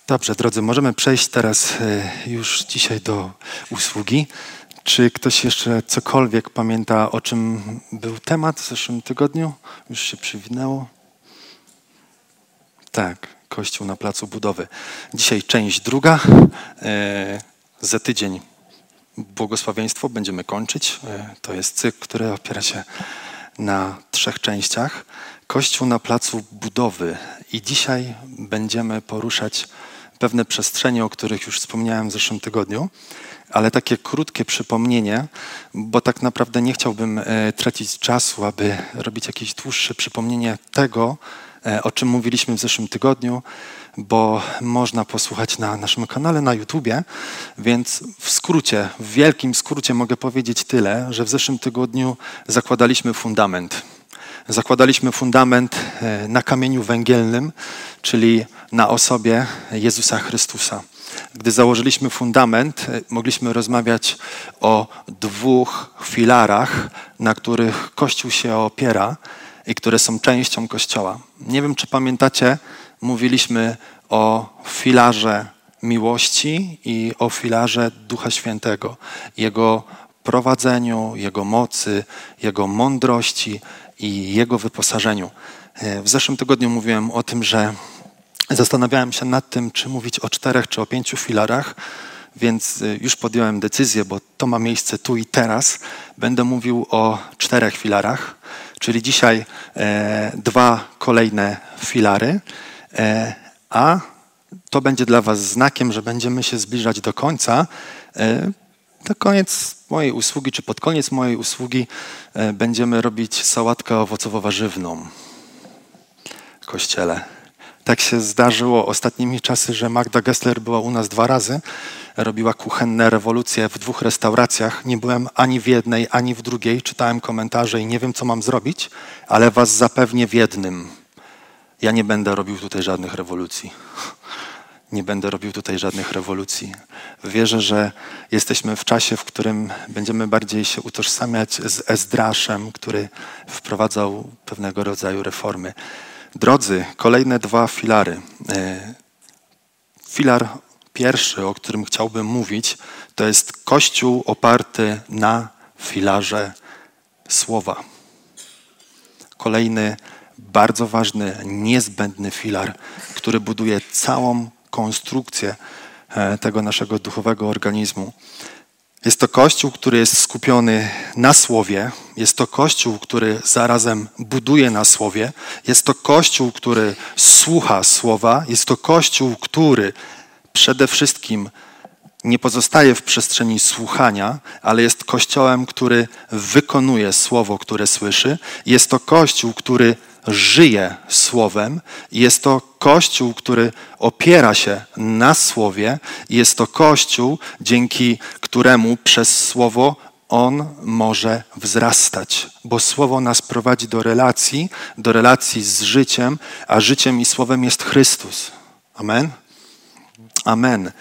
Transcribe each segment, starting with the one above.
Dobrze, drodzy, możemy przejść teraz już dzisiaj do usługi. Czy ktoś jeszcze cokolwiek pamięta, o czym był temat w zeszłym tygodniu? Już się przywinęło? Tak, Kościół na placu budowy. Dzisiaj część druga. Za tydzień błogosławieństwo będziemy kończyć. To jest cykl, który opiera się na 3 częściach. Kościół na placu budowy. I dzisiaj będziemy poruszać pewne przestrzenie, o których już wspomniałem w zeszłym tygodniu, ale takie krótkie przypomnienie, bo tak naprawdę nie chciałbym tracić czasu, aby robić jakieś dłuższe przypomnienie tego, o czym mówiliśmy w zeszłym tygodniu, bo można posłuchać na naszym kanale na YouTubie, więc w skrócie, w wielkim skrócie mogę powiedzieć tyle, że w zeszłym tygodniu zakładaliśmy fundament. Zakładaliśmy fundament na kamieniu węgielnym, czyli na osobie Jezusa Chrystusa. Gdy założyliśmy fundament, mogliśmy rozmawiać o 2 filarach, na których Kościół się opiera i które są częścią Kościoła. Nie wiem, czy pamiętacie, mówiliśmy o filarze miłości i o filarze Ducha Świętego, Jego prowadzeniu, Jego mocy, Jego mądrości i Jego wyposażeniu. W zeszłym tygodniu mówiłem o tym, że zastanawiałem się nad tym, czy mówić o 4 czy o 5 filarach, więc już podjąłem decyzję, bo to ma miejsce tu i teraz. Będę mówił o 4 filarach, czyli dzisiaj 2 kolejne filary, a to będzie dla was znakiem, że będziemy się zbliżać do końca. Na koniec mojej usługi, czy pod koniec mojej usługi będziemy robić sałatkę owocowo-warzywną w kościele. Tak się zdarzyło ostatnimi czasy, że Magda Gessler była u nas 2 razy. Robiła kuchenne rewolucje w 2 restauracjach. Nie byłem ani w jednej, ani w drugiej. Czytałem komentarze i nie wiem, co mam zrobić, ale was zapewnię w jednym. Ja nie będę robił tutaj żadnych rewolucji. Nie będę robił tutaj żadnych rewolucji. Wierzę, że jesteśmy w czasie, w którym będziemy bardziej się utożsamiać z Ezdraszem, który wprowadzał pewnego rodzaju reformy. Drodzy, kolejne 2 filary. Filar pierwszy, o którym chciałbym mówić, to jest Kościół oparty na filarze Słowa. Kolejny bardzo ważny, niezbędny filar, który buduje całą konstrukcję tego naszego duchowego organizmu. Jest to Kościół, który jest skupiony na Słowie. Jest to Kościół, który zarazem buduje na Słowie. Jest to Kościół, który słucha Słowa. Jest to Kościół, który przede wszystkim nie pozostaje w przestrzeni słuchania, ale jest Kościołem, który wykonuje Słowo, które słyszy. Jest to Kościół, który żyje Słowem. Jest to Kościół, który opiera się na Słowie. Jest to Kościół, dzięki któremu przez Słowo on może wzrastać, bo Słowo nas prowadzi do relacji z życiem, a życiem i Słowem jest Chrystus. Amen? Amen.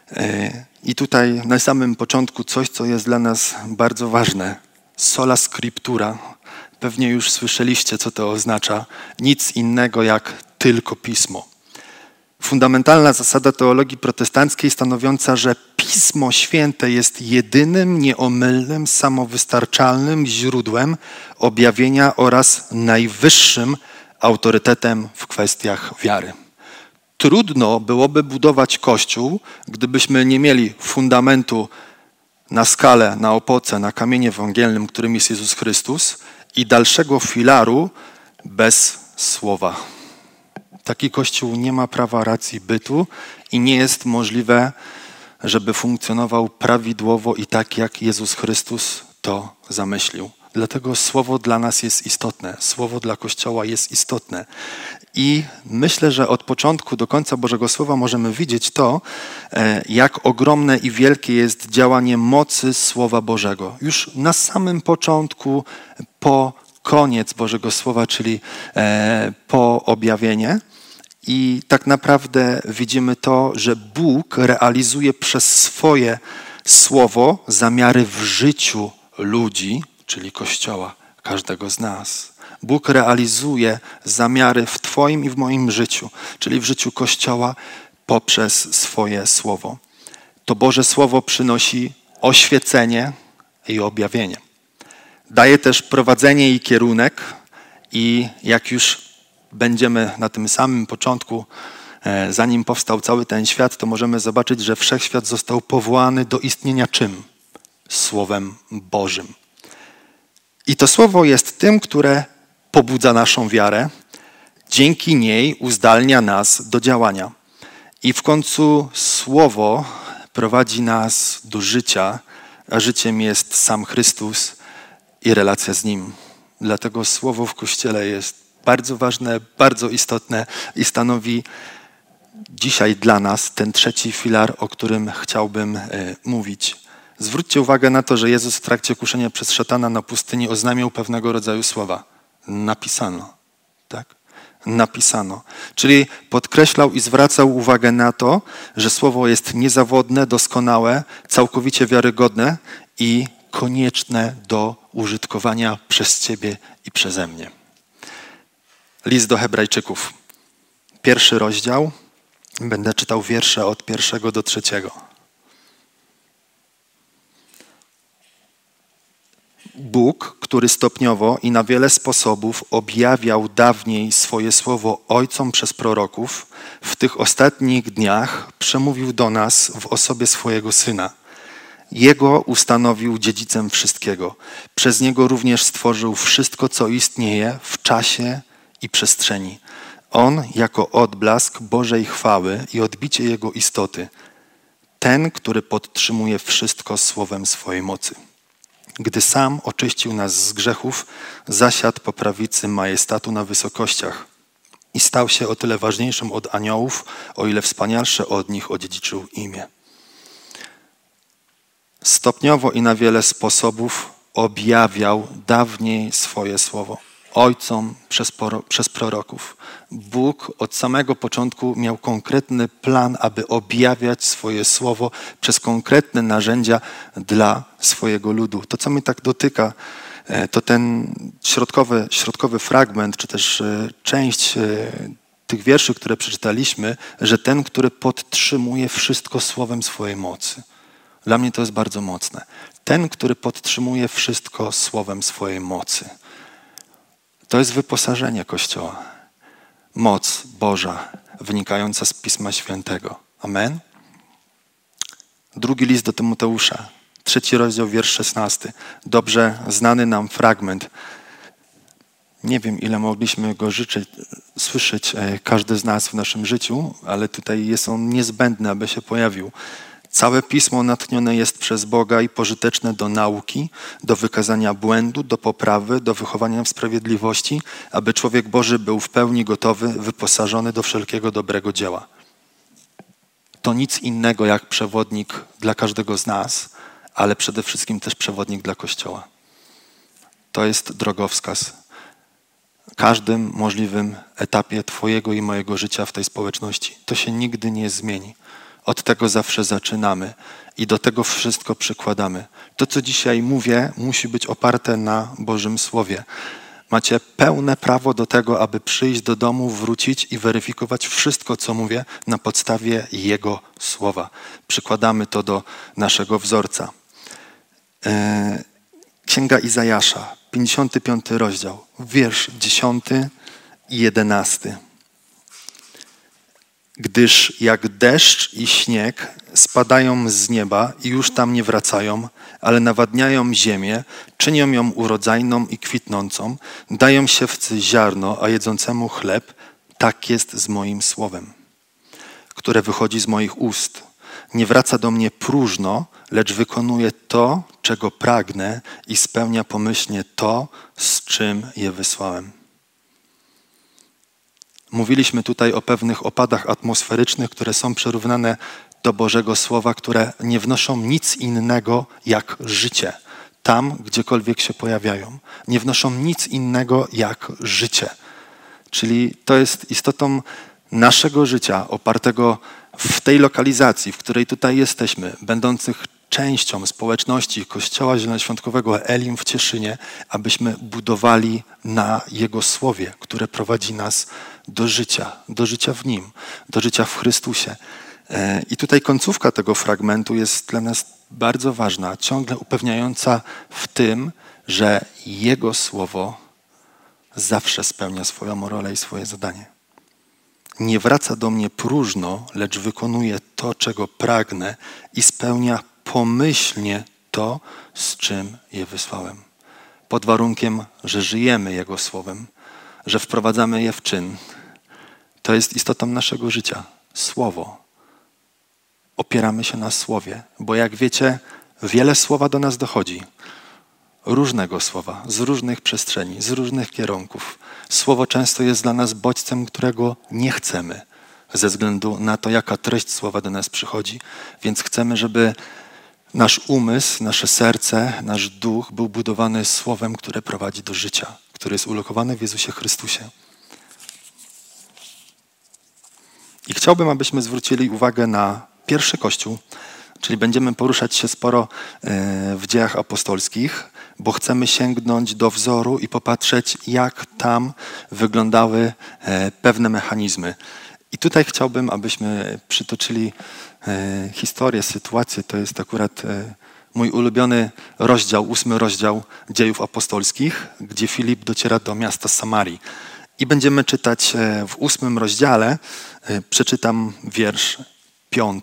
I tutaj na samym początku coś, co jest dla nas bardzo ważne. Sola scriptura. Pewnie już słyszeliście, co to oznacza. Nic innego jak tylko Pismo. Fundamentalna zasada teologii protestanckiej stanowiąca, że Pismo Święte jest jedynym, nieomylnym, samowystarczalnym źródłem objawienia oraz najwyższym autorytetem w kwestiach wiary. Trudno byłoby budować Kościół, gdybyśmy nie mieli fundamentu na skalę, na opoce, na kamieniu węgielnym, którym jest Jezus Chrystus, i dalszego filaru bez Słowa. Taki Kościół nie ma prawa racji bytu i nie jest możliwe, żeby funkcjonował prawidłowo i tak, jak Jezus Chrystus to zamyślił. Dlatego Słowo dla nas jest istotne. Słowo dla Kościoła jest istotne. I myślę, że od początku do końca Bożego Słowa możemy widzieć to, jak ogromne i wielkie jest działanie mocy Słowa Bożego. Już na samym początku, po koniec Bożego Słowa, czyli po objawienie. I tak naprawdę widzimy to, że Bóg realizuje przez swoje Słowo zamiary w życiu ludzi, czyli Kościoła, każdego z nas. Bóg realizuje zamiary w Twoim i w moim życiu, czyli w życiu Kościoła, poprzez swoje słowo. To Boże Słowo przynosi oświecenie i objawienie. Daje też prowadzenie i kierunek i jak już będziemy na tym samym początku, zanim powstał cały ten świat, to możemy zobaczyć, że wszechświat został powołany do istnienia czym? Słowem Bożym. I to Słowo jest tym, które pobudza naszą wiarę, dzięki niej uzdalnia nas do działania. I w końcu Słowo prowadzi nas do życia, a życiem jest sam Chrystus i relacja z Nim. Dlatego Słowo w Kościele jest bardzo ważne, bardzo istotne i stanowi dzisiaj dla nas ten trzeci filar, o którym chciałbym mówić. Zwróćcie uwagę na to, że Jezus w trakcie kuszenia przez szatana na pustyni oznajmiał pewnego rodzaju słowa. Napisano. Tak? Napisano. Czyli podkreślał i zwracał uwagę na to, że słowo jest niezawodne, doskonałe, całkowicie wiarygodne i konieczne do użytkowania przez Ciebie i przeze mnie. List do Hebrajczyków. 1 rozdział. Będę czytał wiersze od 1 do 3. Bóg, który stopniowo i na wiele sposobów objawiał dawniej swoje słowo ojcom przez proroków, w tych ostatnich dniach przemówił do nas w osobie swojego Syna. Jego ustanowił dziedzicem wszystkiego. Przez Niego również stworzył wszystko, co istnieje w czasie i przestrzeni. On jako odblask Bożej chwały i odbicie Jego istoty. Ten, który podtrzymuje wszystko słowem swojej mocy. Gdy sam oczyścił nas z grzechów, zasiadł po prawicy majestatu na wysokościach i stał się o tyle ważniejszym od aniołów, o ile wspanialsze od nich odziedziczył imię. Stopniowo i na wiele sposobów objawiał dawniej swoje słowo ojcom przez proroków. Bóg od samego początku miał konkretny plan, aby objawiać swoje słowo przez konkretne narzędzia dla swojego ludu. To, co mnie tak dotyka, to ten środkowy fragment, czy też część tych wierszy, które przeczytaliśmy, że ten, który podtrzymuje wszystko słowem swojej mocy. Dla mnie to jest bardzo mocne. Ten, który podtrzymuje wszystko słowem swojej mocy. To jest wyposażenie Kościoła. Moc Boża wynikająca z Pisma Świętego. Amen? Drugi list do Tymoteusza, 3 rozdział, wiersz 16. Dobrze znany nam fragment. Nie wiem, ile mogliśmy go słyszeć każdy z nas w naszym życiu, ale tutaj jest on niezbędny, aby się pojawił. Całe Pismo natchnione jest przez Boga i pożyteczne do nauki, do wykazania błędu, do poprawy, do wychowania w sprawiedliwości, aby człowiek Boży był w pełni gotowy, wyposażony do wszelkiego dobrego dzieła. To nic innego jak przewodnik dla każdego z nas, ale przede wszystkim też przewodnik dla Kościoła. To jest drogowskaz. W każdym możliwym etapie Twojego i mojego życia w tej społeczności. To się nigdy nie zmieni. Od tego zawsze zaczynamy i do tego wszystko przykładamy. To, co dzisiaj mówię, musi być oparte na Bożym Słowie. Macie pełne prawo do tego, aby przyjść do domu, wrócić i weryfikować wszystko, co mówię, na podstawie Jego Słowa. Przykładamy to do naszego wzorca. Księga Izajasza, 55 rozdział, wiersz 10 i 11. Gdyż jak deszcz i śnieg spadają z nieba i już tam nie wracają, ale nawadniają ziemię, czynią ją urodzajną i kwitnącą, dają siewcy ziarno, a jedzącemu chleb, tak jest z moim słowem, które wychodzi z moich ust. Nie wraca do mnie próżno, lecz wykonuje to, czego pragnę i spełnia pomyślnie to, z czym je wysłałem. Mówiliśmy tutaj o pewnych opadach atmosferycznych, które są przyrównane do Bożego Słowa, które nie wnoszą nic innego jak życie. Tam, gdziekolwiek się pojawiają. Nie wnoszą nic innego jak życie. Czyli to jest istotą naszego życia opartego w tej lokalizacji, w której tutaj jesteśmy, będących częścią społeczności Kościoła Zielonoświątkowego Elim w Cieszynie, abyśmy budowali na Jego Słowie, które prowadzi nas do życia w Nim, do życia w Chrystusie. I tutaj końcówka tego fragmentu jest dla nas bardzo ważna, ciągle upewniająca w tym, że Jego Słowo zawsze spełnia swoją rolę i swoje zadanie. Nie wraca do mnie próżno, lecz wykonuje to, czego pragnę i spełnia pomyślnie to, z czym je wysłałem. Pod warunkiem, że żyjemy Jego Słowem, że wprowadzamy je w czyn. To jest istotą naszego życia. Słowo. Opieramy się na Słowie, bo jak wiecie, wiele słowa do nas dochodzi. Różnego słowa, z różnych przestrzeni, z różnych kierunków. Słowo często jest dla nas bodźcem, którego nie chcemy, ze względu na to, jaka treść słowa do nas przychodzi. Więc chcemy, żeby nasz umysł, nasze serce, nasz duch był budowany słowem, które prowadzi do życia, który jest ulokowany w Jezusie Chrystusie. I chciałbym, abyśmy zwrócili uwagę na pierwszy Kościół, czyli będziemy poruszać się sporo w Dziejach Apostolskich, bo chcemy sięgnąć do wzoru i popatrzeć, jak tam wyglądały pewne mechanizmy. I tutaj chciałbym, abyśmy przytoczyli historię, sytuację. To jest akurat mój ulubiony rozdział, 8 rozdział Dziejów Apostolskich, gdzie Filip dociera do miasta Samarii. I będziemy czytać w 8 rozdziale, przeczytam wiersz 5.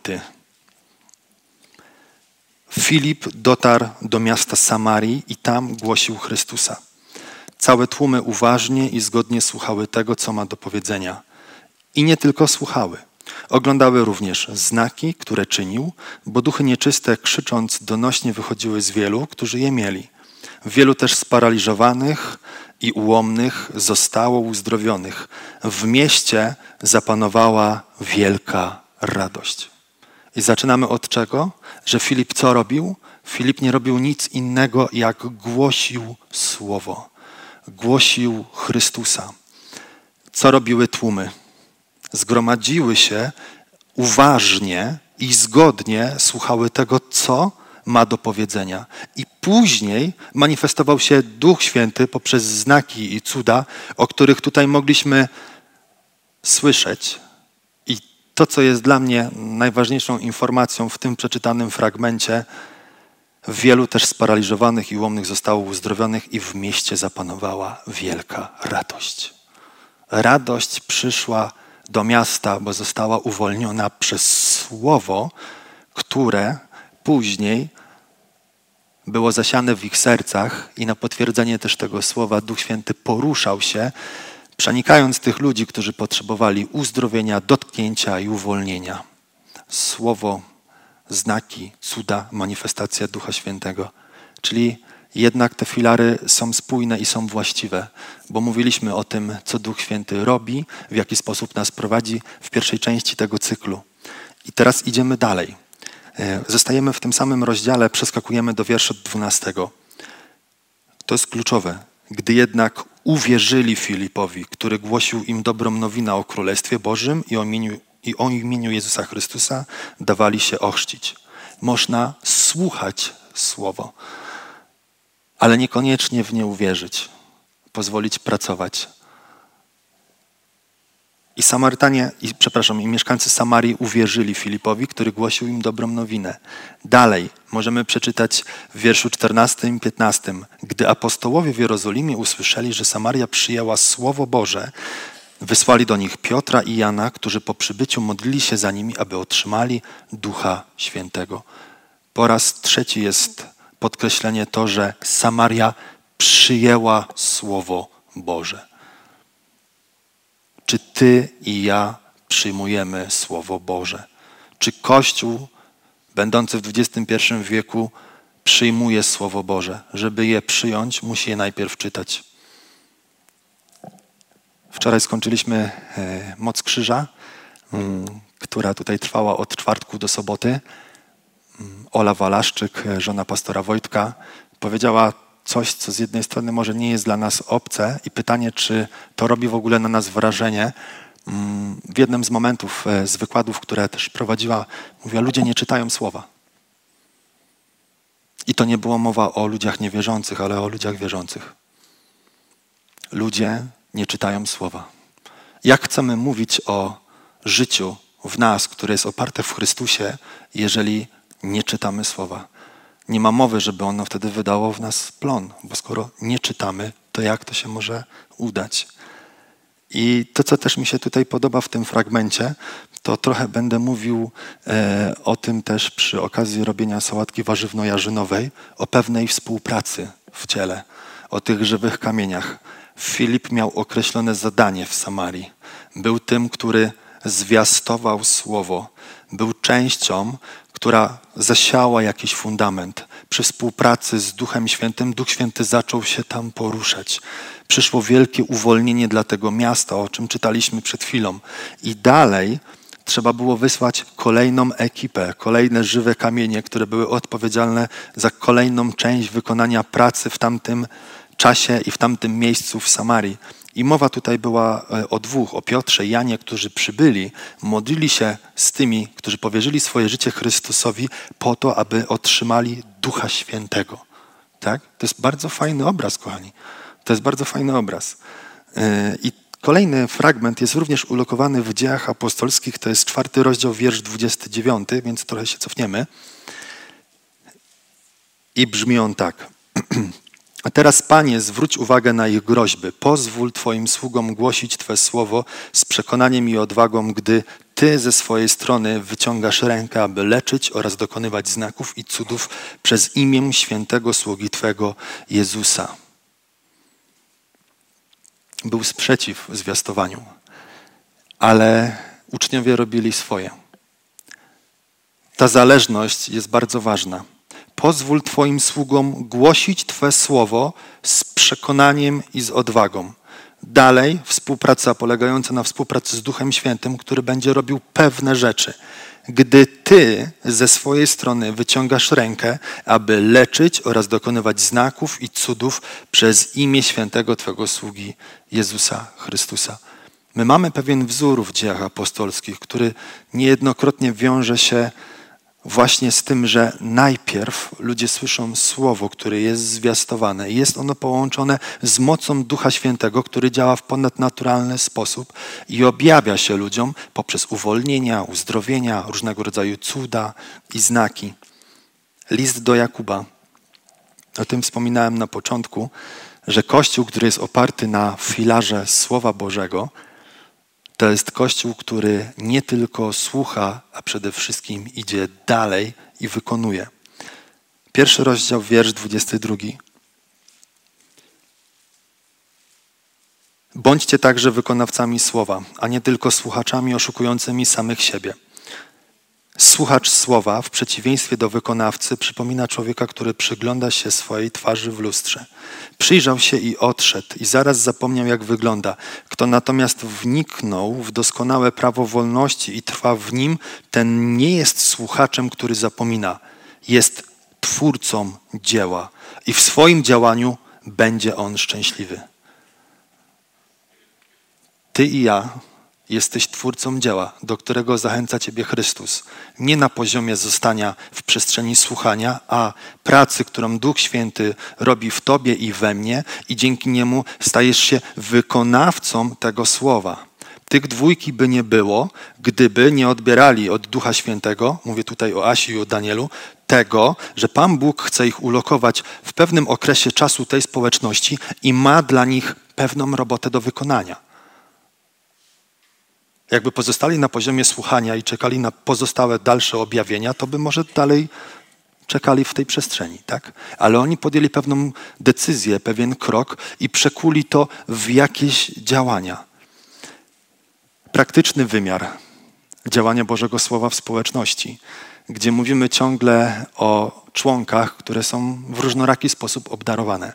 Filip dotarł do miasta Samarii i tam głosił Chrystusa. Całe tłumy uważnie i zgodnie słuchały tego, co ma do powiedzenia. I nie tylko słuchały. Oglądały również znaki, które czynił, bo duchy nieczyste krzycząc donośnie wychodziły z wielu, którzy je mieli. Wielu też sparaliżowanych i ułomnych zostało uzdrowionych. W mieście zapanowała wielka radość. I zaczynamy od czego? Że Filip co robił? Filip nie robił nic innego, jak głosił Słowo. Głosił Chrystusa. Co robiły tłumy? Zgromadziły się uważnie i zgodnie słuchały tego, co ma do powiedzenia. I później manifestował się Duch Święty poprzez znaki i cuda, o których tutaj mogliśmy słyszeć. I to, co jest dla mnie najważniejszą informacją w tym przeczytanym fragmencie, wielu też sparaliżowanych i ułomnych zostało uzdrowionych i w mieście zapanowała wielka radość. Radość przyszła do miasta, bo została uwolniona przez Słowo, które później było zasiane w ich sercach i na potwierdzenie też tego słowa Duch Święty poruszał się, przenikając tych ludzi, którzy potrzebowali uzdrowienia, dotknięcia i uwolnienia. Słowo, znaki, cuda, manifestacja Ducha Świętego. Czyli jednak te filary są spójne i są właściwe, bo mówiliśmy o tym, co Duch Święty robi, w jaki sposób nas prowadzi w pierwszej części tego cyklu. I teraz idziemy dalej. Zostajemy w tym samym rozdziale, przeskakujemy do wiersza 12. To jest kluczowe. Gdy jednak uwierzyli Filipowi, który głosił im dobrą nowinę o Królestwie Bożym i o imieniu Jezusa Chrystusa, dawali się ochrzcić. Można słuchać Słowo, ale niekoniecznie w nie uwierzyć, pozwolić pracować. I mieszkańcy Samarii uwierzyli Filipowi, który głosił im dobrą nowinę. Dalej możemy przeczytać w wierszu 14 i 15. Gdy apostołowie w Jerozolimie usłyszeli, że Samaria przyjęła Słowo Boże, wysłali do nich Piotra i Jana, którzy po przybyciu modlili się za nimi, aby otrzymali Ducha Świętego. Po raz trzeci jest podkreślenie to, że Samaria przyjęła Słowo Boże. Czy ty i ja przyjmujemy Słowo Boże? Czy Kościół, będący w XXI wieku, przyjmuje Słowo Boże? Żeby je przyjąć, musi je najpierw czytać. Wczoraj skończyliśmy Moc Krzyża, która tutaj trwała od czwartku do soboty. Ola Walaszczyk, żona pastora Wojtka, powiedziała coś, co z jednej strony może nie jest dla nas obce i pytanie, czy to robi w ogóle na nas wrażenie. W jednym z momentów, z wykładów, które też prowadziła, mówiła, ludzie nie czytają Słowa. I to nie była mowa o ludziach niewierzących, ale o ludziach wierzących. Ludzie nie czytają słowa. Jak chcemy mówić o życiu w nas, które jest oparte w Chrystusie, jeżeli nie czytamy słowa? Nie ma mowy, żeby ono wtedy wydało w nas plon, bo skoro nie czytamy, to jak to się może udać? I to, co też mi się tutaj podoba w tym fragmencie, to trochę będę mówił o tym też przy okazji robienia sałatki warzywno-jarzynowej, o pewnej współpracy w ciele, o tych żywych kamieniach. Filip miał określone zadanie w Samarii. Był tym, który zwiastował słowo. Był częścią, która zasiała jakiś fundament. Przy współpracy z Duchem Świętym Duch Święty zaczął się tam poruszać. Przyszło wielkie uwolnienie dla tego miasta, o czym czytaliśmy przed chwilą. I dalej trzeba było wysłać kolejną ekipę, kolejne żywe kamienie, które były odpowiedzialne za kolejną część wykonania pracy w tamtym czasie i w tamtym miejscu w Samarii. I mowa tutaj była o dwóch, o Piotrze i Janie, którzy przybyli, modlili się z tymi, którzy powierzyli swoje życie Chrystusowi po to, aby otrzymali Ducha Świętego. Tak? To jest bardzo fajny obraz, kochani. To jest bardzo fajny obraz. I kolejny fragment jest również ulokowany w Dziejach Apostolskich, to jest 4 rozdział, wiersz 29, więc trochę się cofniemy. I brzmi on tak. A teraz, Panie, zwróć uwagę na ich groźby. Pozwól Twoim sługom głosić Twe słowo z przekonaniem i odwagą, gdy Ty ze swojej strony wyciągasz rękę, aby leczyć oraz dokonywać znaków i cudów przez imię świętego sługi Twego Jezusa. Był sprzeciw zwiastowaniu, ale uczniowie robili swoje. Ta zależność jest bardzo ważna. Pozwól Twoim sługom głosić Twe słowo z przekonaniem i z odwagą. Dalej współpraca polegająca na współpracy z Duchem Świętym, który będzie robił pewne rzeczy. Gdy Ty ze swojej strony wyciągasz rękę, aby leczyć oraz dokonywać znaków i cudów przez imię świętego Twego sługi Jezusa Chrystusa. My mamy pewien wzór w Dziejach Apostolskich, który niejednokrotnie wiąże się właśnie z tym, że najpierw ludzie słyszą słowo, które jest zwiastowane i jest ono połączone z mocą Ducha Świętego, który działa w ponadnaturalny sposób i objawia się ludziom poprzez uwolnienia, uzdrowienia, różnego rodzaju cuda i znaki. List do Jakuba. O tym wspominałem na początku, że Kościół, który jest oparty na filarze Słowa Bożego, to jest Kościół, który nie tylko słucha, a przede wszystkim idzie dalej i wykonuje. 1 rozdział, wiersz 22. Bądźcie także wykonawcami słowa, a nie tylko słuchaczami oszukującymi samych siebie. Słuchacz słowa, w przeciwieństwie do wykonawcy, przypomina człowieka, który przygląda się swojej twarzy w lustrze. Przyjrzał się i odszedł i zaraz zapomniał, jak wygląda. Kto natomiast wniknął w doskonałe prawo wolności i trwa w nim, ten nie jest słuchaczem, który zapomina. Jest twórcą dzieła i w swoim działaniu będzie on szczęśliwy. Ty i ja jesteś twórcą dzieła, do którego zachęca Ciebie Chrystus. Nie na poziomie zostania w przestrzeni słuchania, a pracy, którą Duch Święty robi w Tobie i we mnie i dzięki niemu stajesz się wykonawcą tego słowa. Tych dwójki by nie było, gdyby nie odbierali od Ducha Świętego, mówię tutaj o Asi i o Danielu, tego, że Pan Bóg chce ich ulokować w pewnym okresie czasu tej społeczności i ma dla nich pewną robotę do wykonania. Jakby pozostali na poziomie słuchania i czekali na pozostałe dalsze objawienia, to by może dalej czekali w tej przestrzeni, tak? Ale oni podjęli pewną decyzję, pewien krok i przekuli to w jakieś działania. Praktyczny wymiar działania Bożego Słowa w społeczności, gdzie mówimy ciągle o członkach, które są w różnoraki sposób obdarowane.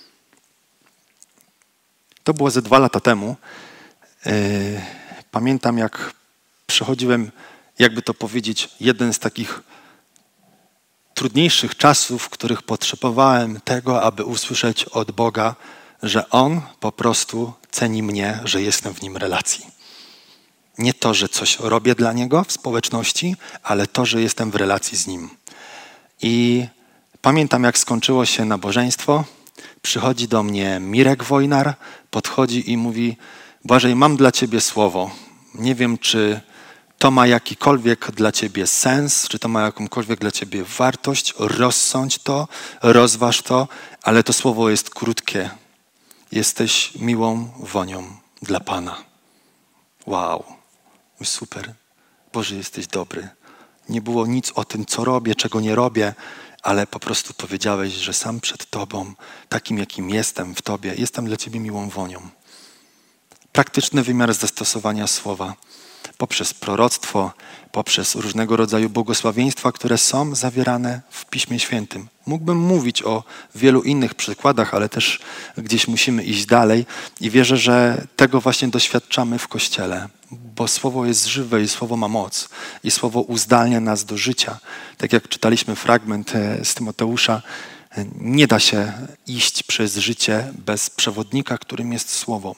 To było ze 2 lata temu. Pamiętam, jak przechodziłem, jakby to powiedzieć, jeden z takich trudniejszych czasów, w których potrzebowałem tego, aby usłyszeć od Boga, że On po prostu ceni mnie, że jestem w Nim relacji. Nie to, że coś robię dla Niego w społeczności, ale to, że jestem w relacji z Nim. I Pamiętam, jak skończyło się nabożeństwo. Przychodzi do mnie Mirek Wojnar, podchodzi i mówi: Błażej, mam dla ciebie słowo. Nie wiem, czy to ma jakikolwiek dla ciebie sens, czy to ma jakąkolwiek dla ciebie wartość. Rozsądź to, rozważ to, ale to słowo jest krótkie. Jesteś miłą wonią dla Pana. Wow, super. Boże, jesteś dobry. Nie było nic o tym, co robię, czego nie robię, ale po prostu powiedziałeś, że sam przed Tobą, takim jakim jestem w Tobie, jestem dla Ciebie miłą wonią. Praktyczny wymiar zastosowania słowa poprzez proroctwo, poprzez różnego rodzaju błogosławieństwa, które są zawierane w Piśmie Świętym. Mógłbym mówić o wielu innych przykładach, ale też gdzieś musimy iść dalej i wierzę, że tego właśnie doświadczamy w Kościele, bo Słowo jest żywe i Słowo ma moc i Słowo uzdalnia nas do życia. Tak jak czytaliśmy fragment z Tymoteusza, nie da się iść przez życie bez przewodnika, którym jest Słowo.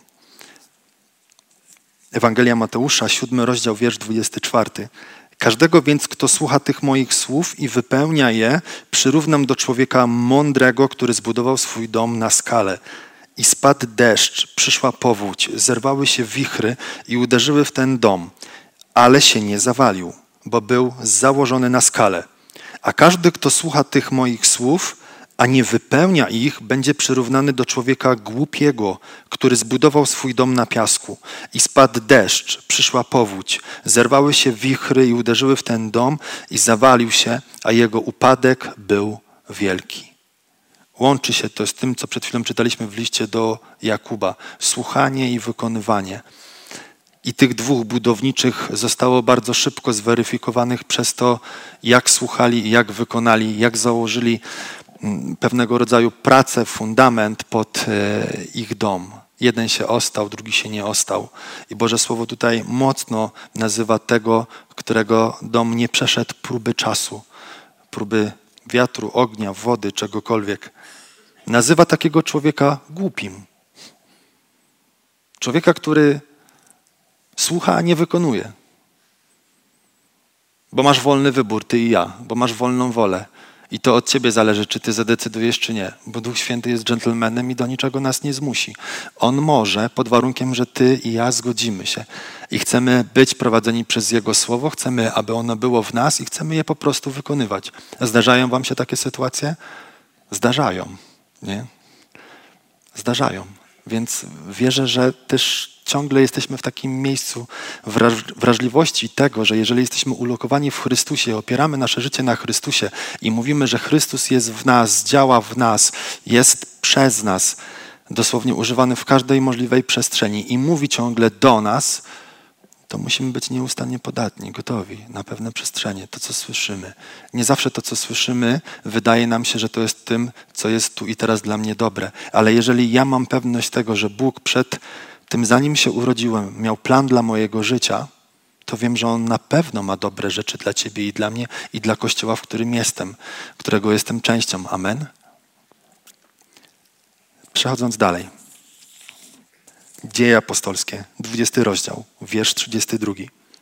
Ewangelia Mateusza, 7 rozdział, wiersz 24. Każdego więc, kto słucha tych moich słów i wypełnia je, przyrównam do człowieka mądrego, który zbudował swój dom na skale. I spadł deszcz, przyszła powódź, zerwały się wichry i uderzyły w ten dom, ale się nie zawalił, bo był założony na skale. A każdy, kto słucha tych moich słów, a nie wypełnia ich, będzie przyrównany do człowieka głupiego, który zbudował swój dom na piasku. I spadł deszcz, przyszła powódź, zerwały się wichry i uderzyły w ten dom i zawalił się, a jego upadek był wielki. Łączy się to z tym, co przed chwilą czytaliśmy w liście do Jakuba. Słuchanie i wykonywanie. I tych dwóch budowniczych zostało bardzo szybko zweryfikowanych przez to, jak słuchali, jak wykonali, jak założyli pewnego rodzaju pracę, fundament pod ich dom. Jeden się ostał, drugi się nie ostał. I Boże Słowo tutaj mocno nazywa tego, którego dom nie przeszedł próby czasu, próby wiatru, ognia, wody, czegokolwiek. Nazywa takiego człowieka głupim. Człowieka, który słucha, a nie wykonuje. Bo masz wolny wybór, ty i ja, bo masz wolną wolę. I to od ciebie zależy, czy ty zadecydujesz, czy nie. Bo Duch Święty jest dżentelmenem i do niczego nas nie zmusi. On może, pod warunkiem, że ty i ja zgodzimy się. I chcemy być prowadzeni przez Jego Słowo, chcemy, aby ono było w nas i chcemy je po prostu wykonywać. Zdarzają wam się takie sytuacje? Zdarzają, nie? Zdarzają. Więc wierzę, że też ciągle jesteśmy w takim miejscu wrażliwości tego, że jeżeli jesteśmy ulokowani w Chrystusie, opieramy nasze życie na Chrystusie i mówimy, że Chrystus jest w nas, działa w nas, jest przez nas, dosłownie używany w każdej możliwej przestrzeni i mówi ciągle do nas, to musimy być nieustannie podatni, gotowi na pewne przestrzenie, to co słyszymy. Nie zawsze to, co słyszymy, wydaje nam się, że to jest tym, co jest tu i teraz dla mnie dobre. Ale jeżeli ja mam pewność tego, że Bóg przed tym, zanim się urodziłem, miał plan dla mojego życia, to wiem, że On na pewno ma dobre rzeczy dla ciebie i dla mnie i dla Kościoła, w którym jestem, którego jestem częścią. Amen? Przechodząc dalej. Dzieje apostolskie, 20 rozdział, wiersz 32.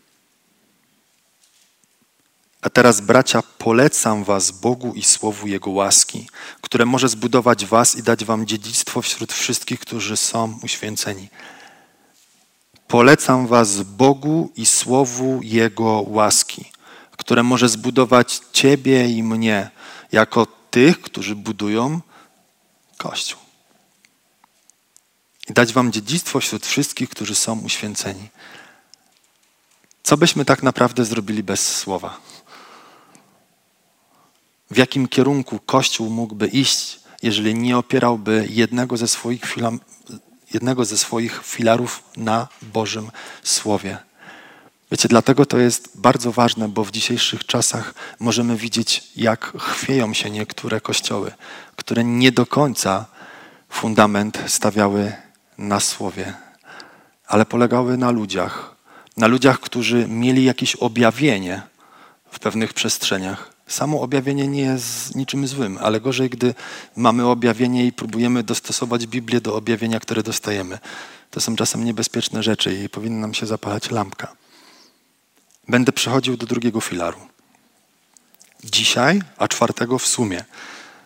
A teraz, bracia, polecam was Bogu i słowu Jego łaski, które może zbudować was i dać wam dziedzictwo wśród wszystkich, którzy są uświęceni. Polecam was Bogu i słowu Jego łaski, które może zbudować ciebie i mnie jako tych, którzy budują Kościół. I dać wam dziedzictwo wśród wszystkich, którzy są uświęceni. Co byśmy tak naprawdę zrobili bez słowa? W jakim kierunku Kościół mógłby iść, jeżeli nie opierałby jednego ze swoich filarów na Bożym Słowie? Wiecie, dlatego to jest bardzo ważne, bo w dzisiejszych czasach możemy widzieć, jak chwieją się niektóre kościoły, które nie do końca fundament stawiały na Słowie, ale polegały na ludziach, którzy mieli jakieś objawienie w pewnych przestrzeniach. Samo objawienie nie jest niczym złym, ale gorzej, gdy mamy objawienie i próbujemy dostosować Biblię do objawienia, które dostajemy. To są czasem niebezpieczne rzeczy i powinna nam się zapalać lampka. Będę przechodził do drugiego filaru. Dzisiaj, a czwartego w sumie.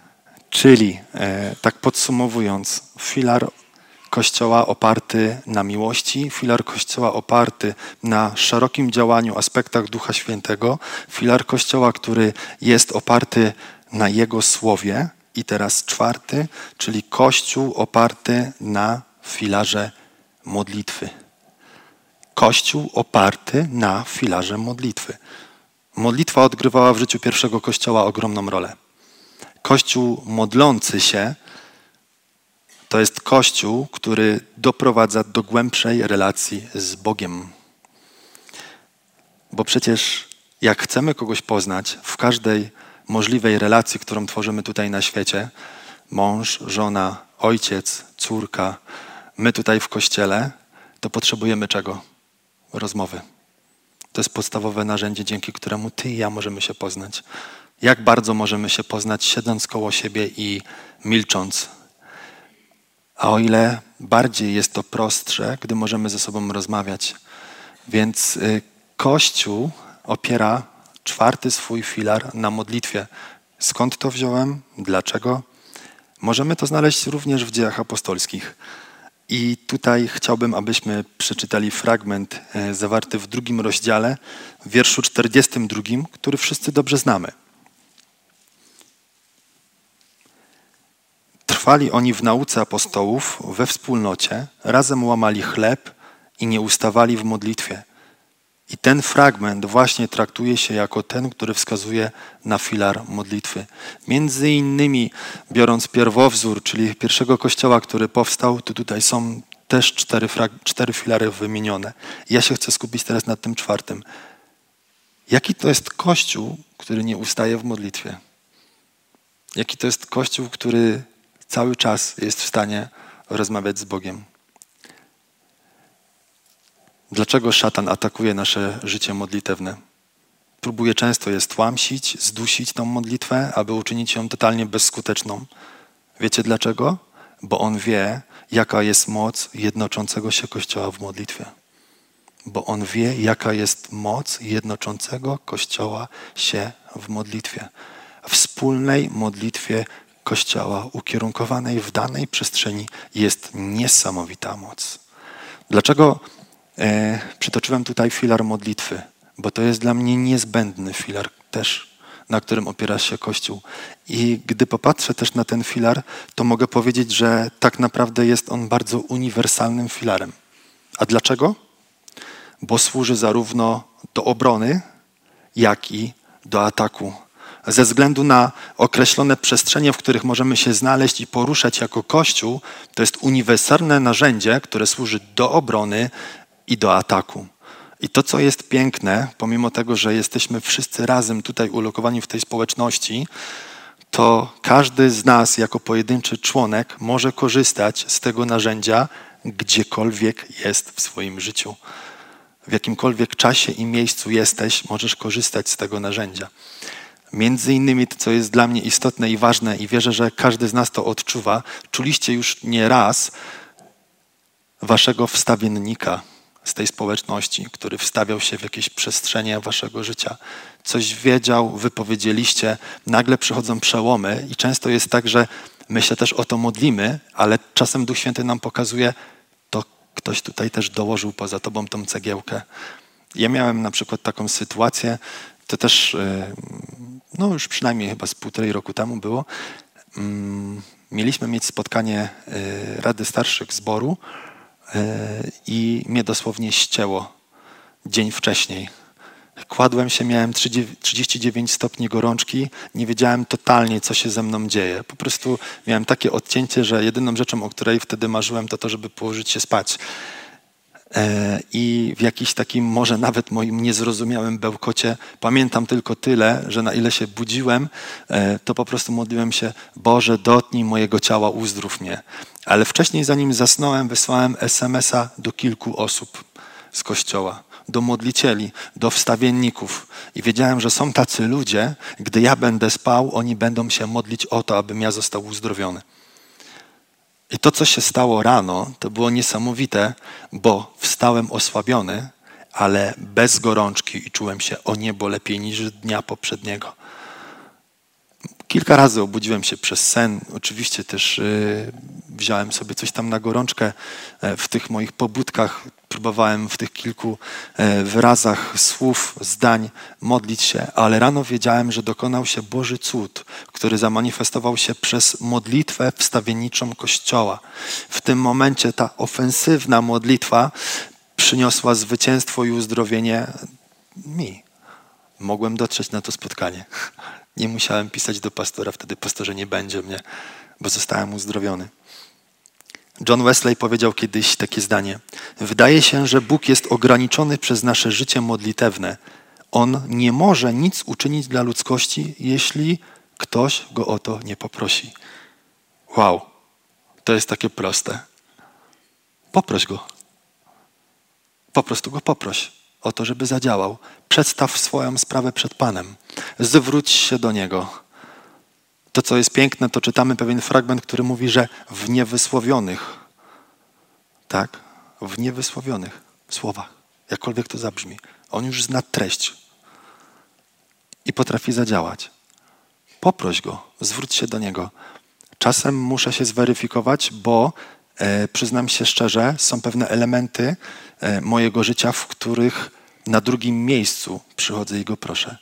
Czyli, tak podsumowując, filar Kościoła oparty na miłości, filar Kościoła oparty na szerokim działaniu, aspektach Ducha Świętego, filar Kościoła, który jest oparty na Jego Słowie i teraz czwarty, czyli Kościół oparty na filarze modlitwy. Kościół oparty na filarze modlitwy. Modlitwa odgrywała w życiu pierwszego Kościoła ogromną rolę. Kościół modlący się to jest Kościół, który doprowadza do głębszej relacji z Bogiem. Bo przecież jak chcemy kogoś poznać w każdej możliwej relacji, którą tworzymy tutaj na świecie, mąż, żona, ojciec, córka, my tutaj w Kościele, to potrzebujemy czego? Rozmowy. To jest podstawowe narzędzie, dzięki któremu ty i ja możemy się poznać. Jak bardzo możemy się poznać, siedząc koło siebie i milcząc. A o ile bardziej jest to prostsze, gdy możemy ze sobą rozmawiać. Więc Kościół opiera czwarty swój filar na modlitwie. Skąd to wziąłem? Dlaczego? Możemy to znaleźć również w Dziejach Apostolskich. I tutaj chciałbym, abyśmy przeczytali fragment zawarty w 2 rozdziale, w wierszu 42, który wszyscy dobrze znamy. Trwali oni w nauce apostołów, we wspólnocie, razem łamali chleb i nie ustawali w modlitwie. I ten fragment właśnie traktuje się jako ten, który wskazuje na filar modlitwy. Między innymi, biorąc pierwowzór, czyli pierwszego kościoła, który powstał, to tutaj są też 4 filary wymienione. Ja się chcę skupić teraz nad tym czwartym. Jaki to jest kościół, który nie ustaje w modlitwie? Jaki to jest kościół, który cały czas jest w stanie rozmawiać z Bogiem? Dlaczego szatan atakuje nasze życie modlitewne? Próbuje często je stłamsić, zdusić tą modlitwę, aby uczynić ją totalnie bezskuteczną. Wiecie dlaczego? Bo on wie, jaka jest moc jednoczącego się Kościoła w modlitwie. Bo on wie, jaka jest moc jednoczącego Kościoła się w modlitwie. W wspólnej modlitwie Kościoła ukierunkowanej w danej przestrzeni jest niesamowita moc. Dlaczego przytoczyłem tutaj filar modlitwy? Bo to jest dla mnie niezbędny filar też, na którym opiera się Kościół. I gdy popatrzę też na ten filar, to mogę powiedzieć, że tak naprawdę jest on bardzo uniwersalnym filarem. A dlaczego? Bo służy zarówno do obrony, jak i do ataku. Ze względu na określone przestrzenie, w których możemy się znaleźć i poruszać jako Kościół, to jest uniwersalne narzędzie, które służy do obrony i do ataku. I to, co jest piękne, pomimo tego, że jesteśmy wszyscy razem tutaj ulokowani w tej społeczności, to każdy z nas jako pojedynczy członek może korzystać z tego narzędzia gdziekolwiek jest w swoim życiu. W jakimkolwiek czasie i miejscu jesteś, możesz korzystać z tego narzędzia. Między innymi to, co jest dla mnie istotne i ważne i wierzę, że każdy z nas to odczuwa, czuliście już nie raz waszego wstawiennika z tej społeczności, który wstawiał się w jakieś przestrzenie waszego życia. Coś wiedział, wypowiedzieliście, nagle przychodzą przełomy i często jest tak, że my się też o to modlimy, ale czasem Duch Święty nam pokazuje, to ktoś tutaj też dołożył poza tobą tą cegiełkę. Ja miałem na przykład taką sytuację, to też już przynajmniej chyba z 1,5 roku temu było. Mieliśmy mieć spotkanie Rady Starszych zboru i mnie dosłownie ścięło dzień wcześniej. Kładłem się, miałem 39 stopni gorączki, nie wiedziałem totalnie, co się ze mną dzieje. Po prostu miałem takie odcięcie, że jedyną rzeczą, o której wtedy marzyłem, to, żeby położyć się spać. I w jakiś takim może nawet moim niezrozumiałym bełkocie pamiętam tylko tyle, że na ile się budziłem, to po prostu modliłem się: Boże, dotknij mojego ciała, uzdrów mnie. Ale wcześniej, zanim zasnąłem, wysłałem SMS-a do kilku osób z Kościoła, do modlicieli, do wstawienników. I wiedziałem, że są tacy ludzie, gdy ja będę spał, oni będą się modlić o to, abym ja został uzdrowiony. I to, co się stało rano, to było niesamowite, bo wstałem osłabiony, ale bez gorączki i czułem się o niebo lepiej niż dnia poprzedniego. Kilka razy obudziłem się przez sen. Oczywiście też wziąłem sobie coś tam na gorączkę w tych moich pobudkach. Próbowałem w tych kilku wyrazach słów, zdań modlić się, ale rano wiedziałem, że dokonał się Boży cud, który zamanifestował się przez modlitwę wstawienniczą Kościoła. W tym momencie ta ofensywna modlitwa przyniosła zwycięstwo i uzdrowienie mi. Mogłem dotrzeć na to spotkanie. Nie musiałem pisać do pastora, wtedy pastorze nie będzie mnie, bo zostałem uzdrowiony. John Wesley powiedział kiedyś takie zdanie. Wydaje się, że Bóg jest ograniczony przez nasze życie modlitewne. On nie może nic uczynić dla ludzkości, jeśli ktoś go o to nie poprosi. Wow, to jest takie proste. Poproś go. Po prostu go poproś o to, żeby zadziałał. Przedstaw swoją sprawę przed Panem. Zwróć się do Niego. To, co jest piękne, to czytamy pewien fragment, który mówi, że w niewysłowionych, tak? W niewysłowionych słowach, jakkolwiek to zabrzmi, On już zna treść i potrafi zadziałać. Poproś Go, zwróć się do Niego. Czasem muszę się zweryfikować, bo przyznam się szczerze, są pewne elementy mojego życia, w których na drugim miejscu przychodzę i Go proszę.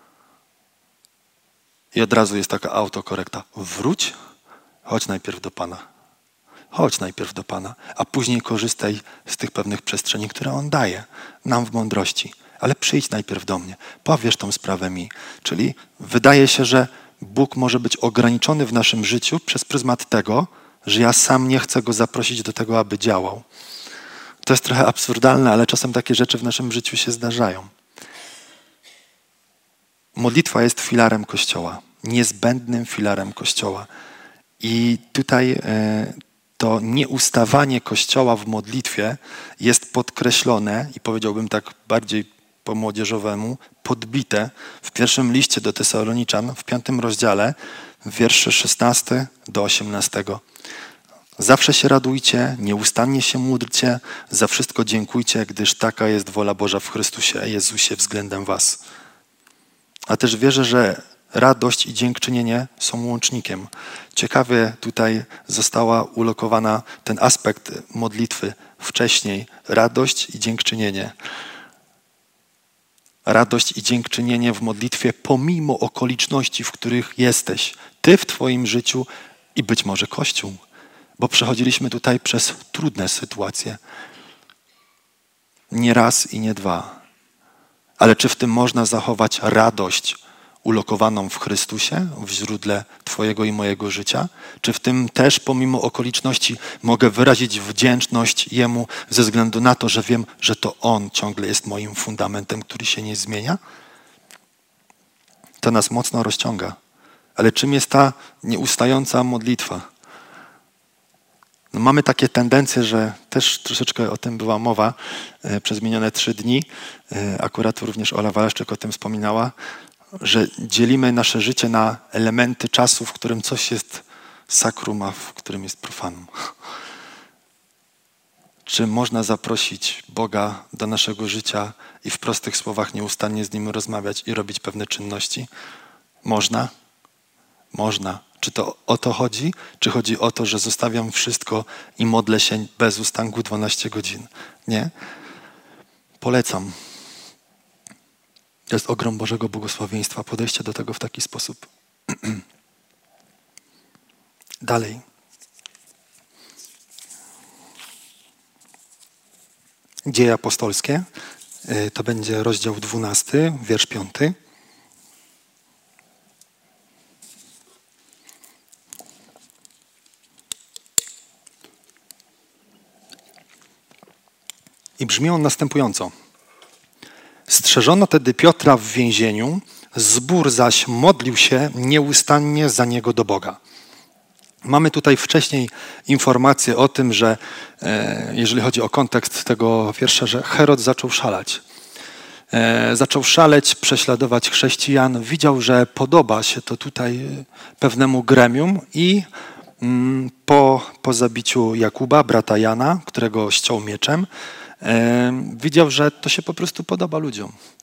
I od razu jest taka autokorekta. Wróć, chodź najpierw do Pana. Chodź najpierw do Pana, a później korzystaj z tych pewnych przestrzeni, które On daje nam w mądrości. Ale przyjdź najpierw do mnie, powierz tą sprawę mi. Czyli wydaje się, że Bóg może być ograniczony w naszym życiu przez pryzmat tego, że ja sam nie chcę Go zaprosić do tego, aby działał. To jest trochę absurdalne, ale czasem takie rzeczy w naszym życiu się zdarzają. Modlitwa jest filarem Kościoła, niezbędnym filarem Kościoła. I tutaj to nieustawanie Kościoła w modlitwie jest podkreślone i powiedziałbym tak bardziej po młodzieżowemu, podbite w pierwszym liście do Tesaloniczan w 5 rozdziale, wiersze 16 do 18. Zawsze się radujcie, nieustannie się módlcie, za wszystko dziękujcie, gdyż taka jest wola Boża w Chrystusie Jezusie względem was. A też wierzę, że radość i dziękczynienie są łącznikiem. Ciekawie tutaj została ulokowana ten aspekt modlitwy wcześniej. Radość i dziękczynienie. Radość i dziękczynienie w modlitwie pomimo okoliczności, w których jesteś. Ty w twoim życiu i być może Kościół. Bo przechodziliśmy tutaj przez trudne sytuacje. Nie raz i nie dwa. Ale czy w tym można zachować radość ulokowaną w Chrystusie, w źródle twojego i mojego życia? Czy w tym też pomimo okoliczności mogę wyrazić wdzięczność Jemu ze względu na to, że wiem, że to On ciągle jest moim fundamentem, który się nie zmienia? To nas mocno rozciąga. Ale czym jest ta nieustająca modlitwa? No mamy takie tendencje, że też troszeczkę o tym była mowa przez minione 3 dni. Akurat również Ola Walaszczyk o tym wspominała, że dzielimy nasze życie na elementy czasu, w którym coś jest sakrum, a w którym jest profanum. Czy można zaprosić Boga do naszego życia i w prostych słowach nieustannie z Nim rozmawiać i robić pewne czynności? Można? Można. Czy to o to chodzi? Czy chodzi o to, że zostawiam wszystko i modlę się bez ustanku 12 godzin? Nie? Polecam. To jest ogrom Bożego błogosławieństwa. Podejście do tego w taki sposób. Dalej. Dzieje apostolskie. To będzie rozdział 12, wiersz 5. I brzmi on następująco. Strzeżono tedy Piotra w więzieniu, zbór zaś modlił się nieustannie za niego do Boga. Mamy tutaj wcześniej informację o tym, że jeżeli chodzi o kontekst tego wiersza, że Herod zaczął szaleć. Zaczął szaleć, prześladować chrześcijan. Widział, że podoba się to tutaj pewnemu gremium i po zabiciu Jakuba, brata Jana, którego ściął mieczem, widział, że to się po prostu podoba ludziom.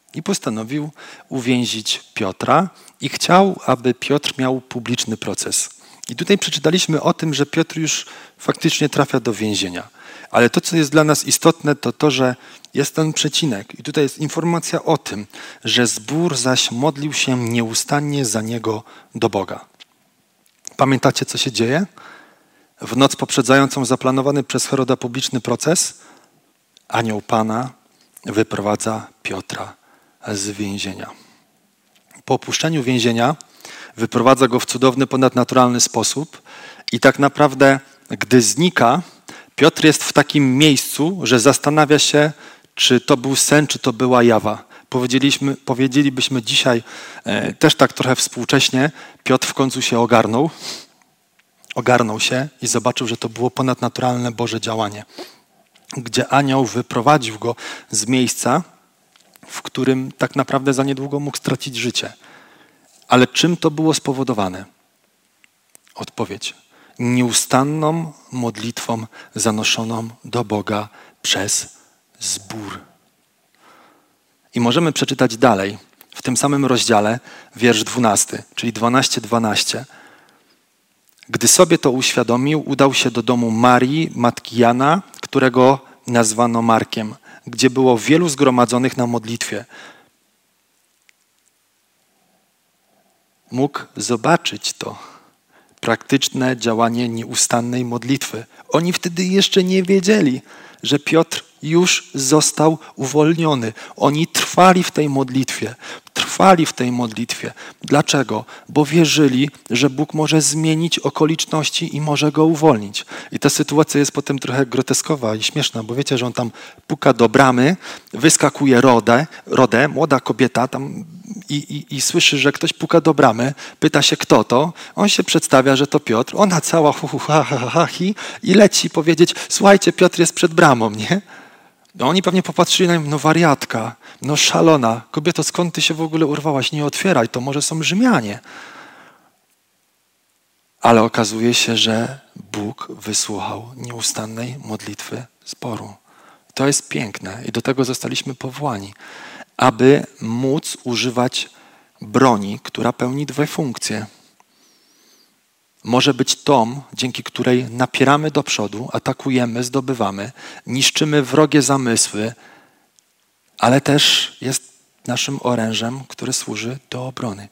I postanowił uwięzić Piotra i chciał, aby Piotr miał publiczny proces. I tutaj przeczytaliśmy o tym, że Piotr już faktycznie trafia do więzienia. Ale to, co jest dla nas istotne, to to, że jest ten przecinek. I tutaj jest informacja o tym, że zbór zaś modlił się nieustannie za niego do Boga. Pamiętacie, co się dzieje? W noc poprzedzającą zaplanowany przez Heroda publiczny proces anioł Pana wyprowadza Piotra z więzienia. Po opuszczeniu więzienia wyprowadza go w cudowny, ponadnaturalny sposób i tak naprawdę, gdy znika, Piotr jest w takim miejscu, że zastanawia się, czy to był sen, czy to była jawa. Powiedzielibyśmy dzisiaj też tak trochę współcześnie, Piotr w końcu się ogarnął się i zobaczył, że to było ponadnaturalne Boże działanie, gdzie anioł wyprowadził go z miejsca, w którym tak naprawdę za niedługo mógł stracić życie. Ale czym to było spowodowane? Odpowiedź. Nieustanną modlitwą zanoszoną do Boga przez zbór. I możemy przeczytać dalej, w tym samym rozdziale, wiersz 12, czyli 12:12. Gdy sobie to uświadomił, udał się do domu Marii, matki Jana, którego nazwano Markiem, gdzie było wielu zgromadzonych na modlitwie. Mógł zobaczyć to praktyczne działanie nieustannej modlitwy. Oni wtedy jeszcze nie wiedzieli, że Piotr już został uwolniony. Oni trwali w tej modlitwie. Dlaczego? Bo wierzyli, że Bóg może zmienić okoliczności i może go uwolnić. I ta sytuacja jest potem trochę groteskowa i śmieszna, bo wiecie, że on tam puka do bramy, wyskakuje Rodę, młoda kobieta tam i słyszy, że ktoś puka do bramy, pyta się, kto to. On się przedstawia, że to Piotr. Ona cała i leci powiedzieć, słuchajcie, Piotr jest przed bramą, nie? No oni pewnie popatrzyli na nią, no wariatka, no szalona. Kobieto, skąd ty się w ogóle urwałaś? Nie otwieraj, to może są Rzymianie. Ale okazuje się, że Bóg wysłuchał nieustannej modlitwy zboru. To jest piękne i do tego zostaliśmy powołani, aby móc używać broni, która pełni dwie funkcje. Może być tą, dzięki której napieramy do przodu, atakujemy, zdobywamy, niszczymy wrogie zamysły, ale też jest naszym orężem, które służy do obrony.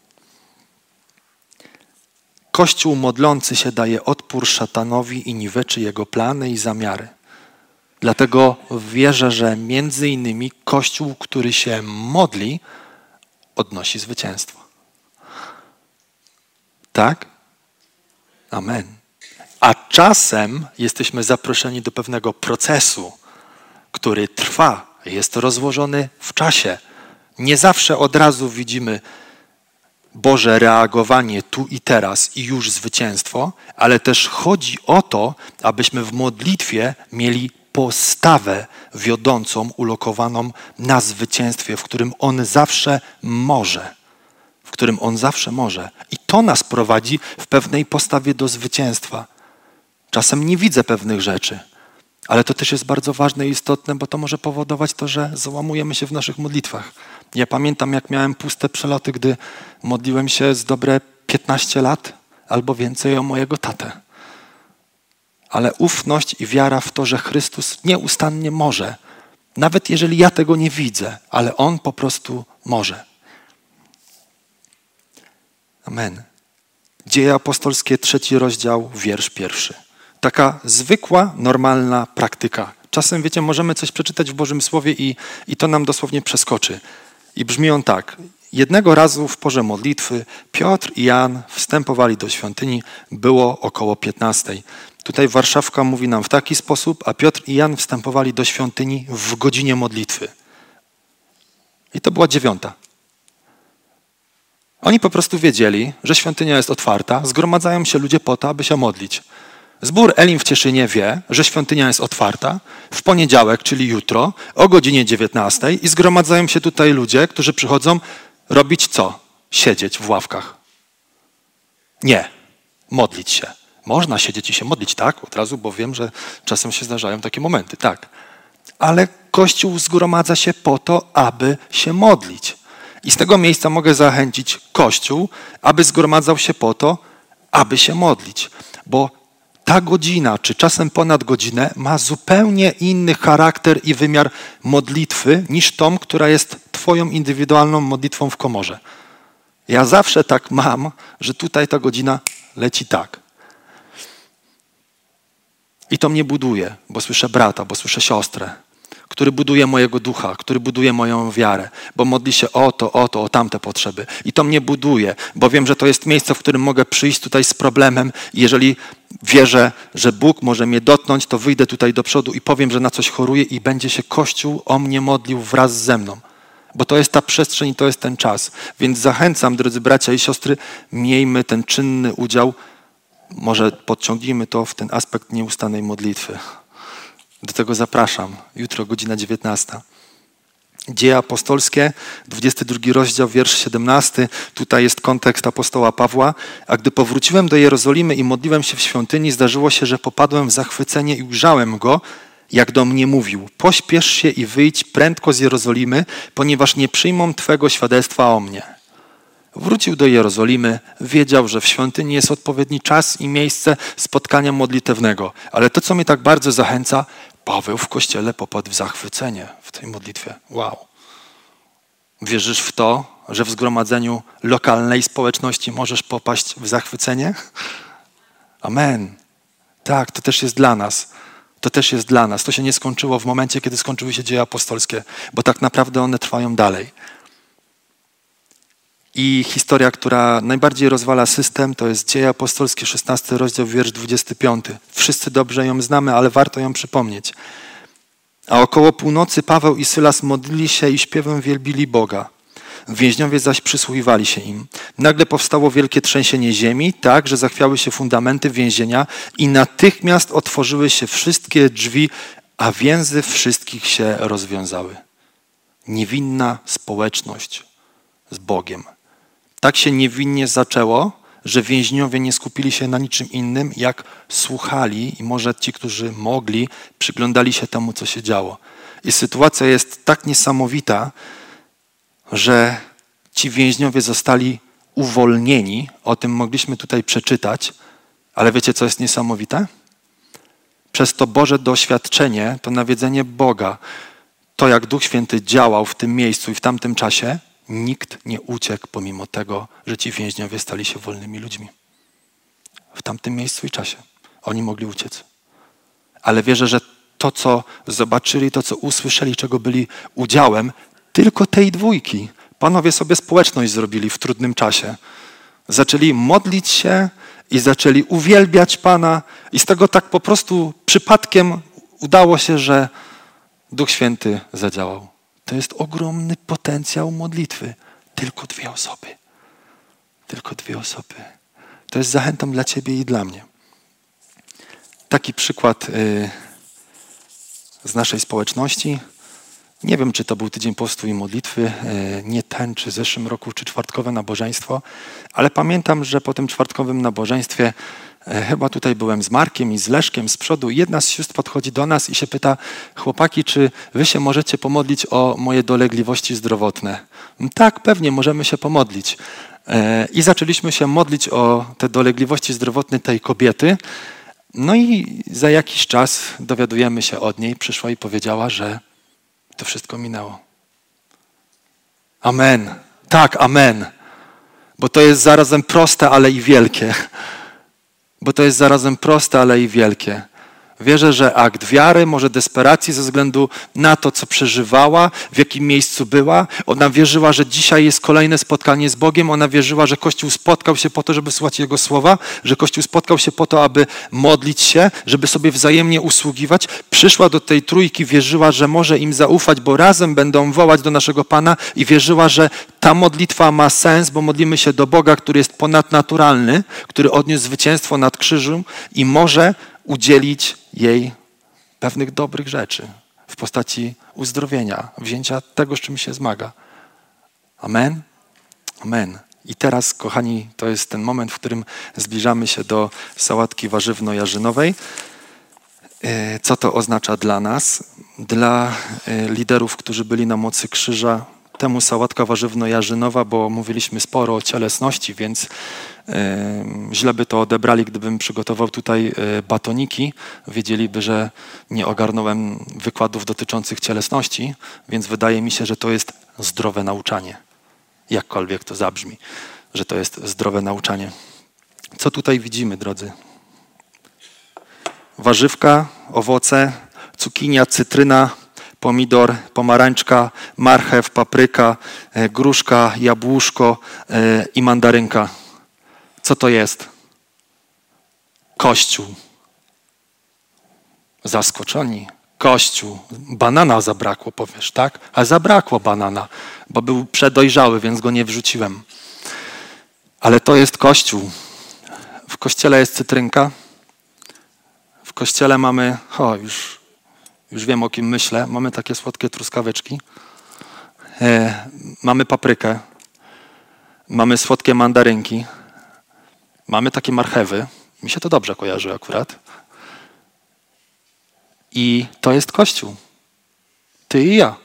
Kościół modlący się daje odpór szatanowi i niweczy jego plany i zamiary. Dlatego wierzę, że między innymi Kościół, który się modli, odnosi zwycięstwo. Tak? Amen. A czasem jesteśmy zaproszeni do pewnego procesu, który trwa, jest rozłożony w czasie. Nie zawsze od razu widzimy Boże reagowanie tu i teraz i już zwycięstwo, ale też chodzi o to, abyśmy w modlitwie mieli postawę wiodącą, ulokowaną na zwycięstwie, w którym On zawsze może. I to nas prowadzi w pewnej postawie do zwycięstwa. Czasem nie widzę pewnych rzeczy, ale to też jest bardzo ważne i istotne, bo to może powodować to, że załamujemy się w naszych modlitwach. Ja pamiętam, jak miałem puste przeloty, gdy modliłem się z dobre 15 lat albo więcej o mojego tatę. Ale ufność i wiara w to, że Chrystus nieustannie może, nawet jeżeli ja tego nie widzę, ale On po prostu może. Amen. Dzieje apostolskie, 3 rozdział, wiersz 1. Taka zwykła, normalna praktyka. Czasem, wiecie, możemy coś przeczytać w Bożym Słowie i to nam dosłownie przeskoczy. I brzmi on tak. Jednego razu w porze modlitwy Piotr i Jan wstępowali do świątyni. Było około 15. Tutaj Warszawka mówi nam w taki sposób, a Piotr i Jan wstępowali do świątyni w godzinie modlitwy. I to była 9. Oni po prostu wiedzieli, że świątynia jest otwarta, zgromadzają się ludzie po to, aby się modlić. Zbór Elim w Cieszynie wie, że świątynia jest otwarta w poniedziałek, czyli jutro, o godzinie 19 i zgromadzają się tutaj ludzie, którzy przychodzą robić co? Siedzieć w ławkach. Nie. Modlić się. Można siedzieć i się modlić, tak? Od razu, bo wiem, że czasem się zdarzają takie momenty, tak. ale Kościół zgromadza się po to, aby się modlić. I z tego miejsca mogę zachęcić Kościół, aby zgromadzał się po to, aby się modlić. Bo ta godzina, czy czasem ponad godzinę, ma zupełnie inny charakter i wymiar modlitwy niż tą, która jest twoją indywidualną modlitwą w komorze. Ja zawsze tak mam, że tutaj ta godzina leci tak. I to mnie buduje, bo słyszę brata, bo słyszę siostrę, który buduje mojego ducha, który buduje moją wiarę, bo modli się o tamte potrzeby. I to mnie buduje, bo wiem, że to jest miejsce, w którym mogę przyjść tutaj z problemem i jeżeli wierzę, że Bóg może mnie dotknąć, to wyjdę tutaj do przodu i powiem, że na coś choruję i będzie się Kościół o mnie modlił wraz ze mną. Bo to jest ta przestrzeń i to jest ten czas. Więc zachęcam, drodzy bracia i siostry, miejmy ten czynny udział. Może podciągnijmy to w ten aspekt nieustannej modlitwy. Do tego zapraszam. Jutro godzina 19. Dzieje apostolskie, 22 rozdział, wiersz 17. Tutaj jest kontekst apostoła Pawła. A gdy powróciłem do Jerozolimy i modliłem się w świątyni, zdarzyło się, że popadłem w zachwycenie i ujrzałem go, jak do mnie mówił: pośpiesz się i wyjdź prędko z Jerozolimy, ponieważ nie przyjmą twego świadectwa o mnie. Wrócił do Jerozolimy, wiedział, że w świątyni jest odpowiedni czas i miejsce spotkania modlitewnego. Ale to, co mnie tak bardzo zachęca, Paweł w kościele popadł w zachwycenie w tej modlitwie. Wow. Wierzysz w to, że w zgromadzeniu lokalnej społeczności możesz popaść w zachwycenie? Amen. Tak, to też jest dla nas. To też jest dla nas. To się nie skończyło w momencie, kiedy skończyły się dzieje apostolskie, bo tak naprawdę one trwają dalej. I historia, która najbardziej rozwala system, to jest Dzieje apostolskie, 16 rozdział, wiersz 25. Wszyscy dobrze ją znamy, ale warto ją przypomnieć. A około północy Paweł i Sylas modlili się i śpiewem wielbili Boga. Więźniowie zaś przysłuchiwali się im. Nagle powstało wielkie trzęsienie ziemi, tak, że zachwiały się fundamenty więzienia i natychmiast otworzyły się wszystkie drzwi, a więzy wszystkich się rozwiązały. Niewinna społeczność z Bogiem. Tak się niewinnie zaczęło, że więźniowie nie skupili się na niczym innym, jak słuchali i może ci, którzy mogli, przyglądali się temu, co się działo. I sytuacja jest tak niesamowita, że ci więźniowie zostali uwolnieni. O tym mogliśmy tutaj przeczytać, ale wiecie, co jest niesamowite? Przez to Boże doświadczenie, to nawiedzenie Boga, to jak Duch Święty działał w tym miejscu i w tamtym czasie, nikt nie uciekł pomimo tego, że ci więźniowie stali się wolnymi ludźmi. W tamtym miejscu i czasie. Oni mogli uciec. Ale wierzę, że to, co zobaczyli, to, co usłyszeli, czego byli udziałem, tylko tej dwójki. Panowie sobie społeczność zrobili w trudnym czasie. Zaczęli modlić się i zaczęli uwielbiać Pana i z tego tak po prostu przypadkiem udało się, że Duch Święty zadziałał. To jest ogromny potencjał modlitwy. Tylko 2 osoby. Tylko 2 osoby. To jest zachętą dla ciebie i dla mnie. Taki przykład z naszej społeczności. Nie wiem, czy to był tydzień postu i modlitwy, nie ten, czy w zeszłym roku, czy czwartkowe nabożeństwo, ale pamiętam, że po tym czwartkowym nabożeństwie chyba tutaj byłem z Markiem i z Leszkiem z przodu. Jedna z sióstr podchodzi do nas i się pyta: chłopaki, czy wy się możecie pomodlić o moje dolegliwości zdrowotne? Tak, pewnie, możemy się pomodlić. I zaczęliśmy się modlić o te dolegliwości zdrowotne tej kobiety. No i za jakiś czas dowiadujemy się od niej, przyszła i powiedziała, że to wszystko minęło. Amen. Tak, amen. Bo to jest zarazem proste, ale i wielkie. Bo to jest zarazem proste, ale i wielkie. Wierzę, że akt wiary, może desperacji ze względu na to, co przeżywała, w jakim miejscu była. Ona wierzyła, że dzisiaj jest kolejne spotkanie z Bogiem. Ona wierzyła, że Kościół spotkał się po to, żeby słuchać Jego słowa, że Kościół spotkał się po to, aby modlić się, żeby sobie wzajemnie usługiwać. Przyszła do tej trójki, wierzyła, że może im zaufać, bo razem będą wołać do naszego Pana i wierzyła, że ta modlitwa ma sens, bo modlimy się do Boga, który jest ponadnaturalny, który odniósł zwycięstwo nad krzyżem i może udzielić jej pewnych dobrych rzeczy w postaci uzdrowienia, wzięcia tego, z czym się zmaga. Amen? Amen. I teraz, kochani, to jest ten moment, w którym zbliżamy się do sałatki warzywno-jarzynowej. Co to oznacza dla nas? Dla liderów, którzy byli na mocy krzyża, temu sałatka warzywno-jarzynowa, bo mówiliśmy sporo o cielesności, więc źle by to odebrali, gdybym przygotował tutaj batoniki. Wiedzieliby, że nie ogarnąłem wykładów dotyczących cielesności, więc wydaje mi się, że to jest zdrowe nauczanie. Jakkolwiek to zabrzmi, że to jest zdrowe nauczanie. Co tutaj widzimy, drodzy? Warzywka, owoce, cukinia, cytryna, pomidor, pomarańczka, marchew, papryka, gruszka, jabłuszko i mandarynka. Co to jest? Kościół. Zaskoczeni. Kościół. Banana zabrakło, powiesz, tak? A zabrakło banana, bo był przedojrzały, więc go nie wrzuciłem. Ale to jest Kościół. W Kościele jest cytrynka. W Kościele mamy, już wiem, o kim myślę, mamy takie słodkie truskaweczki. Mamy paprykę. Mamy słodkie mandarynki. Mamy takie marchewy. Mi się to dobrze kojarzy akurat. I to jest Kościół. Ty i ja.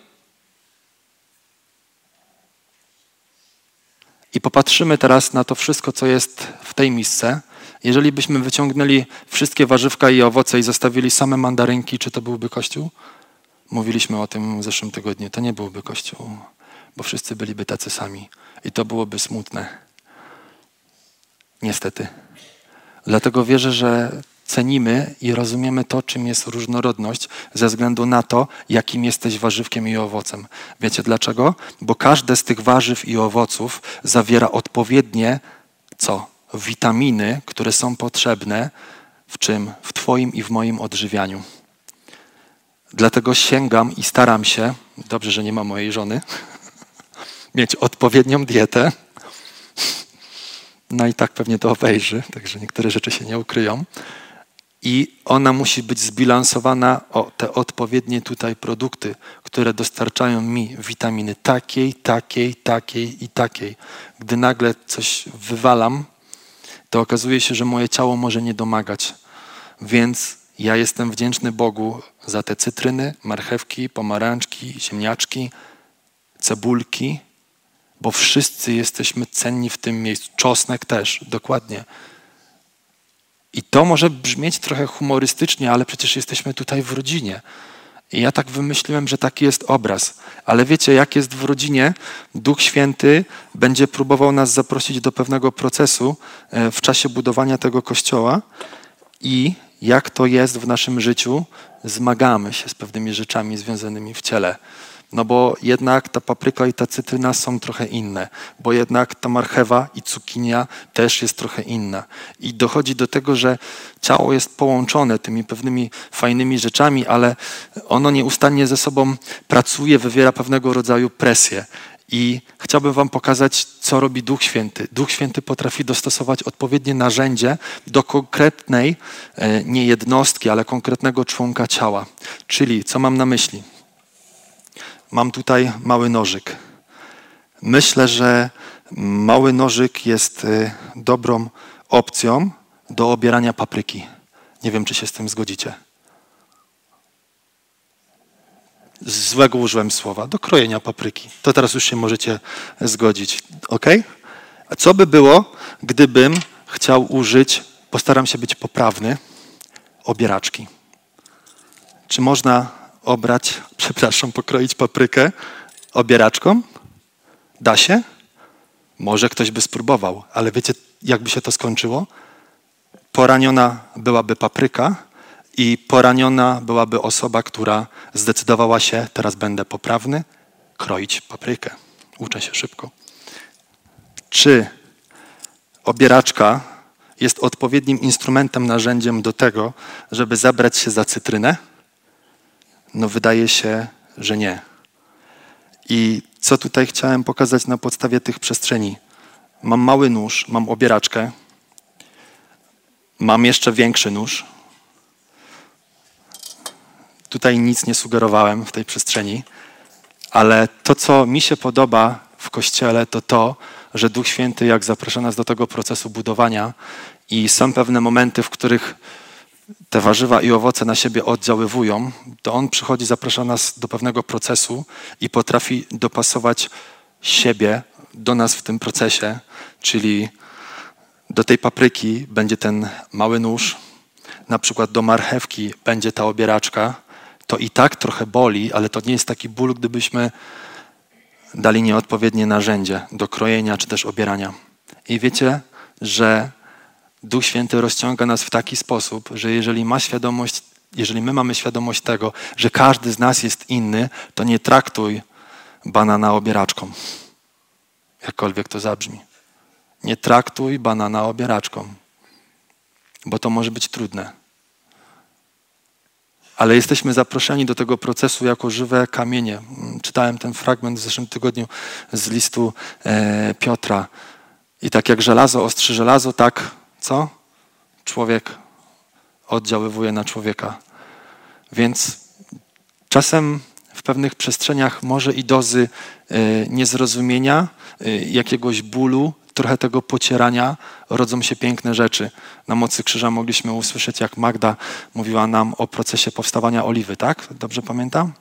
I popatrzymy teraz na to wszystko, co jest w tej misce. Jeżeli byśmy wyciągnęli wszystkie warzywka i owoce i zostawili same mandarynki, czy to byłby Kościół? Mówiliśmy o tym w zeszłym tygodniu. To nie byłby Kościół, bo wszyscy byliby tacy sami. I to byłoby smutne. Niestety. Dlatego wierzę, że cenimy i rozumiemy to, czym jest różnorodność ze względu na to, jakim jesteś warzywkiem i owocem. Wiecie dlaczego? Bo każde z tych warzyw i owoców zawiera odpowiednie, witaminy, które są potrzebne w czym? W twoim i w moim odżywianiu. Dlatego sięgam i staram się, dobrze, że nie ma mojej żony, mieć odpowiednią dietę. No i tak pewnie to obejrzy, także niektóre rzeczy się nie ukryją. I ona musi być zbilansowana o te odpowiednie tutaj produkty, które dostarczają mi witaminy takiej, takiej, takiej i takiej. Gdy nagle coś wywalam, to okazuje się, że moje ciało może nie domagać. Więc ja jestem wdzięczny Bogu za te cytryny, marchewki, pomarańczki, ziemniaczki, cebulki, bo wszyscy jesteśmy cenni w tym miejscu. Czosnek też, dokładnie. I to może brzmieć trochę humorystycznie, ale przecież jesteśmy tutaj w rodzinie. I ja tak wymyśliłem, że taki jest obraz. Ale wiecie, jak jest w rodzinie, Duch Święty będzie próbował nas zaprosić do pewnego procesu w czasie budowania tego Kościoła i jak to jest w naszym życiu, zmagamy się z pewnymi rzeczami związanymi w ciele. No bo jednak ta papryka i ta cytryna są trochę inne, bo jednak ta marchewa i cukinia też jest trochę inna. I dochodzi do tego, że ciało jest połączone tymi pewnymi fajnymi rzeczami, ale ono nieustannie ze sobą pracuje, wywiera pewnego rodzaju presję. I chciałbym wam pokazać, co robi Duch Święty. Duch Święty potrafi dostosować odpowiednie narzędzie do konkretnej, nie jednostki, ale konkretnego członka ciała. Czyli, co mam na myśli? Mam tutaj mały nożyk. Myślę, że mały nożyk jest dobrą opcją do obierania papryki. Nie wiem, czy się z tym zgodzicie. Złego użyłem słowa. Do krojenia papryki. To teraz już się możecie zgodzić. Ok? A co by było, gdybym chciał użyć, postaram się być poprawny, obieraczki? Czy można pokroić paprykę obieraczką? Da się? Może ktoś by spróbował, ale wiecie, jakby się to skończyło? Poraniona byłaby papryka i poraniona byłaby osoba, która zdecydowała się, teraz będę poprawny, kroić paprykę. Uczę się szybko. Czy obieraczka jest odpowiednim instrumentem, narzędziem do tego, żeby zabrać się za cytrynę? No wydaje się, że nie. I co tutaj chciałem pokazać na podstawie tych przestrzeni? Mam mały nóż, mam obieraczkę, mam jeszcze większy nóż. Tutaj nic nie sugerowałem w tej przestrzeni, ale to, co mi się podoba w Kościele, to to, że Duch Święty, jak zaprasza nas do tego procesu budowania i są pewne momenty, w których te warzywa i owoce na siebie oddziaływują, to On przychodzi, zaprasza nas do pewnego procesu i potrafi dopasować siebie do nas w tym procesie, czyli do tej papryki będzie ten mały nóż, na przykład do marchewki będzie ta obieraczka. To i tak trochę boli, ale to nie jest taki ból, gdybyśmy dali nieodpowiednie narzędzie do krojenia czy też obierania. I wiecie, że Duch Święty rozciąga nas w taki sposób, że jeżeli my mamy świadomość tego, że każdy z nas jest inny, to nie traktuj banana obieraczką. Jakkolwiek to zabrzmi. Nie traktuj banana obieraczką, bo to może być trudne. Ale jesteśmy zaproszeni do tego procesu jako żywe kamienie. Czytałem ten fragment w zeszłym tygodniu z listu Piotra. I tak jak żelazo ostrzy żelazo, tak co? Człowiek oddziaływuje na człowieka. Więc czasem w pewnych przestrzeniach może i dozy niezrozumienia, jakiegoś bólu, trochę tego pocierania rodzą się piękne rzeczy. Na mocy krzyża mogliśmy usłyszeć, jak Magda mówiła nam o procesie powstawania oliwy, tak? Dobrze pamiętam?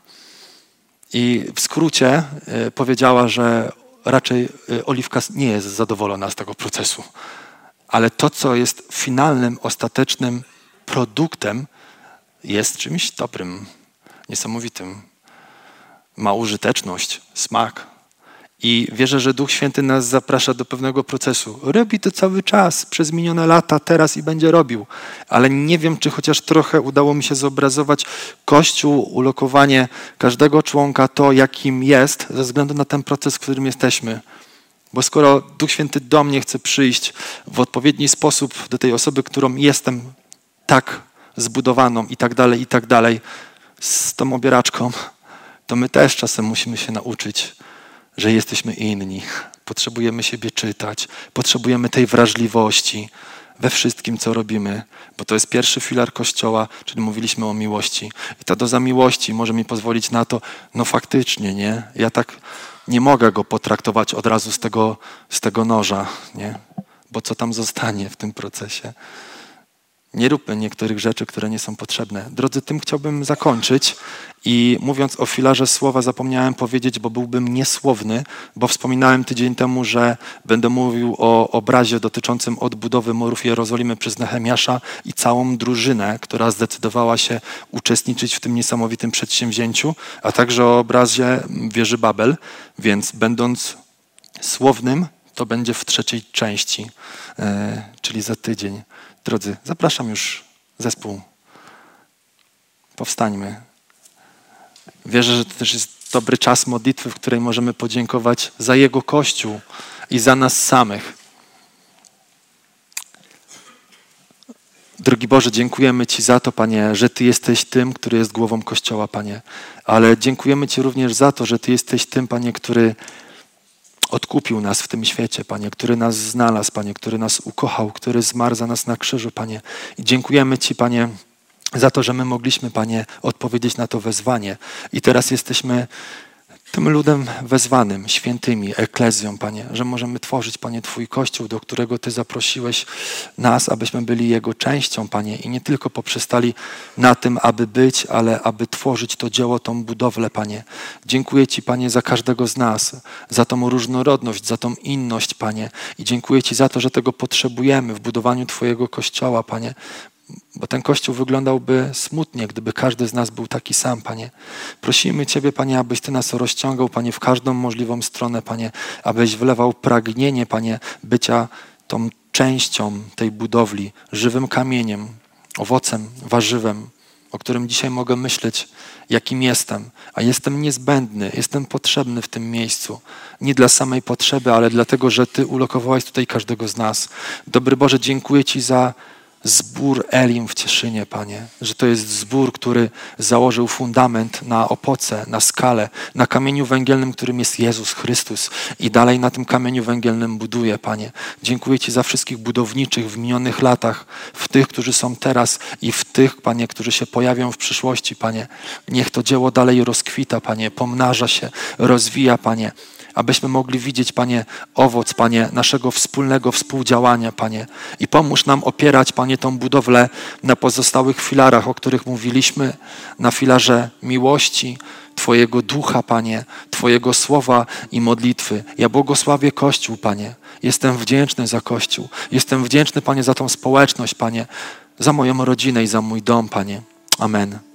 I w skrócie powiedziała, że raczej oliwka nie jest zadowolona z tego procesu. Ale to, co jest finalnym, ostatecznym produktem, jest czymś dobrym, niesamowitym. Ma użyteczność, smak. I wierzę, że Duch Święty nas zaprasza do pewnego procesu. Robi to cały czas, przez minione lata, teraz i będzie robił. Ale nie wiem, czy chociaż trochę udało mi się zobrazować Kościół, ulokowanie każdego członka, to jakim jest, ze względu na ten proces, w którym jesteśmy. Bo skoro Duch Święty do mnie chce przyjść w odpowiedni sposób do tej osoby, którą jestem, tak zbudowaną i tak dalej, z tą obieraczką, to my też czasem musimy się nauczyć, że jesteśmy inni. Potrzebujemy siebie czytać, potrzebujemy tej wrażliwości we wszystkim, co robimy, bo to jest pierwszy filar Kościoła, czyli mówiliśmy o miłości. I ta doza miłości może mi pozwolić na to, no faktycznie, nie? Ja tak nie mogę go potraktować od razu z tego noża, nie? Bo co tam zostanie w tym procesie? Nie róbmy niektórych rzeczy, które nie są potrzebne. Drodzy, tym chciałbym zakończyć i mówiąc o filarze słowa zapomniałem powiedzieć, bo byłbym niesłowny, bo wspominałem tydzień temu, że będę mówił o obrazie dotyczącym odbudowy murów Jerozolimy przez Nehemiasza i całą drużynę, która zdecydowała się uczestniczyć w tym niesamowitym przedsięwzięciu, a także o obrazie wieży Babel, więc będąc słownym, to będzie w trzeciej części, czyli za tydzień. Drodzy, zapraszam już zespół. Powstańmy. Wierzę, że to też jest dobry czas modlitwy, w której możemy podziękować za Jego Kościół i za nas samych. Drogi Boże, dziękujemy Ci za to, Panie, że Ty jesteś tym, który jest głową Kościoła, Panie. Ale dziękujemy Ci również za to, że Ty jesteś tym, Panie, który odkupił nas w tym świecie, Panie, który nas znalazł, Panie, który nas ukochał, który zmarł za nas na krzyżu, Panie. I dziękujemy Ci, Panie, za to, że my mogliśmy, Panie, odpowiedzieć na to wezwanie. I teraz jesteśmy tym ludem wezwanym, świętymi, eklezją, Panie, że możemy tworzyć, Panie, Twój Kościół, do którego Ty zaprosiłeś nas, abyśmy byli Jego częścią, Panie, i nie tylko poprzestali na tym, aby być, ale aby tworzyć to dzieło, tą budowlę, Panie. Dziękuję Ci, Panie, za każdego z nas, za tą różnorodność, za tą inność, Panie, i dziękuję Ci za to, że tego potrzebujemy w budowaniu Twojego Kościoła, Panie, bo ten Kościół wyglądałby smutnie, gdyby każdy z nas był taki sam, Panie. Prosimy Ciebie, Panie, abyś Ty nas rozciągał, Panie, w każdą możliwą stronę, Panie, abyś wlewał pragnienie, Panie, bycia tą częścią tej budowli, żywym kamieniem, owocem, warzywem, o którym dzisiaj mogę myśleć, jakim jestem. A jestem niezbędny, jestem potrzebny w tym miejscu. Nie dla samej potrzeby, ale dlatego, że Ty ulokowałeś tutaj każdego z nas. Dobry Boże, dziękuję Ci za zbór Elim w Cieszynie, Panie, że to jest zbór, który założył fundament na opoce, na skale, na kamieniu węgielnym, którym jest Jezus Chrystus i dalej na tym kamieniu węgielnym buduje, Panie. Dziękuję Ci za wszystkich budowniczych w minionych latach, w tych, którzy są teraz i w tych, Panie, którzy się pojawią w przyszłości, Panie. Niech to dzieło dalej rozkwita, Panie, pomnaża się, rozwija, Panie, abyśmy mogli widzieć, Panie, owoc, Panie, naszego wspólnego współdziałania, Panie. I pomóż nam opierać, Panie, tą budowlę na pozostałych filarach, o których mówiliśmy, na filarze miłości, Twojego ducha, Panie, Twojego słowa i modlitwy. Ja błogosławię Kościół, Panie. Jestem wdzięczny za Kościół. Jestem wdzięczny, Panie, za tą społeczność, Panie, za moją rodzinę i za mój dom, Panie. Amen.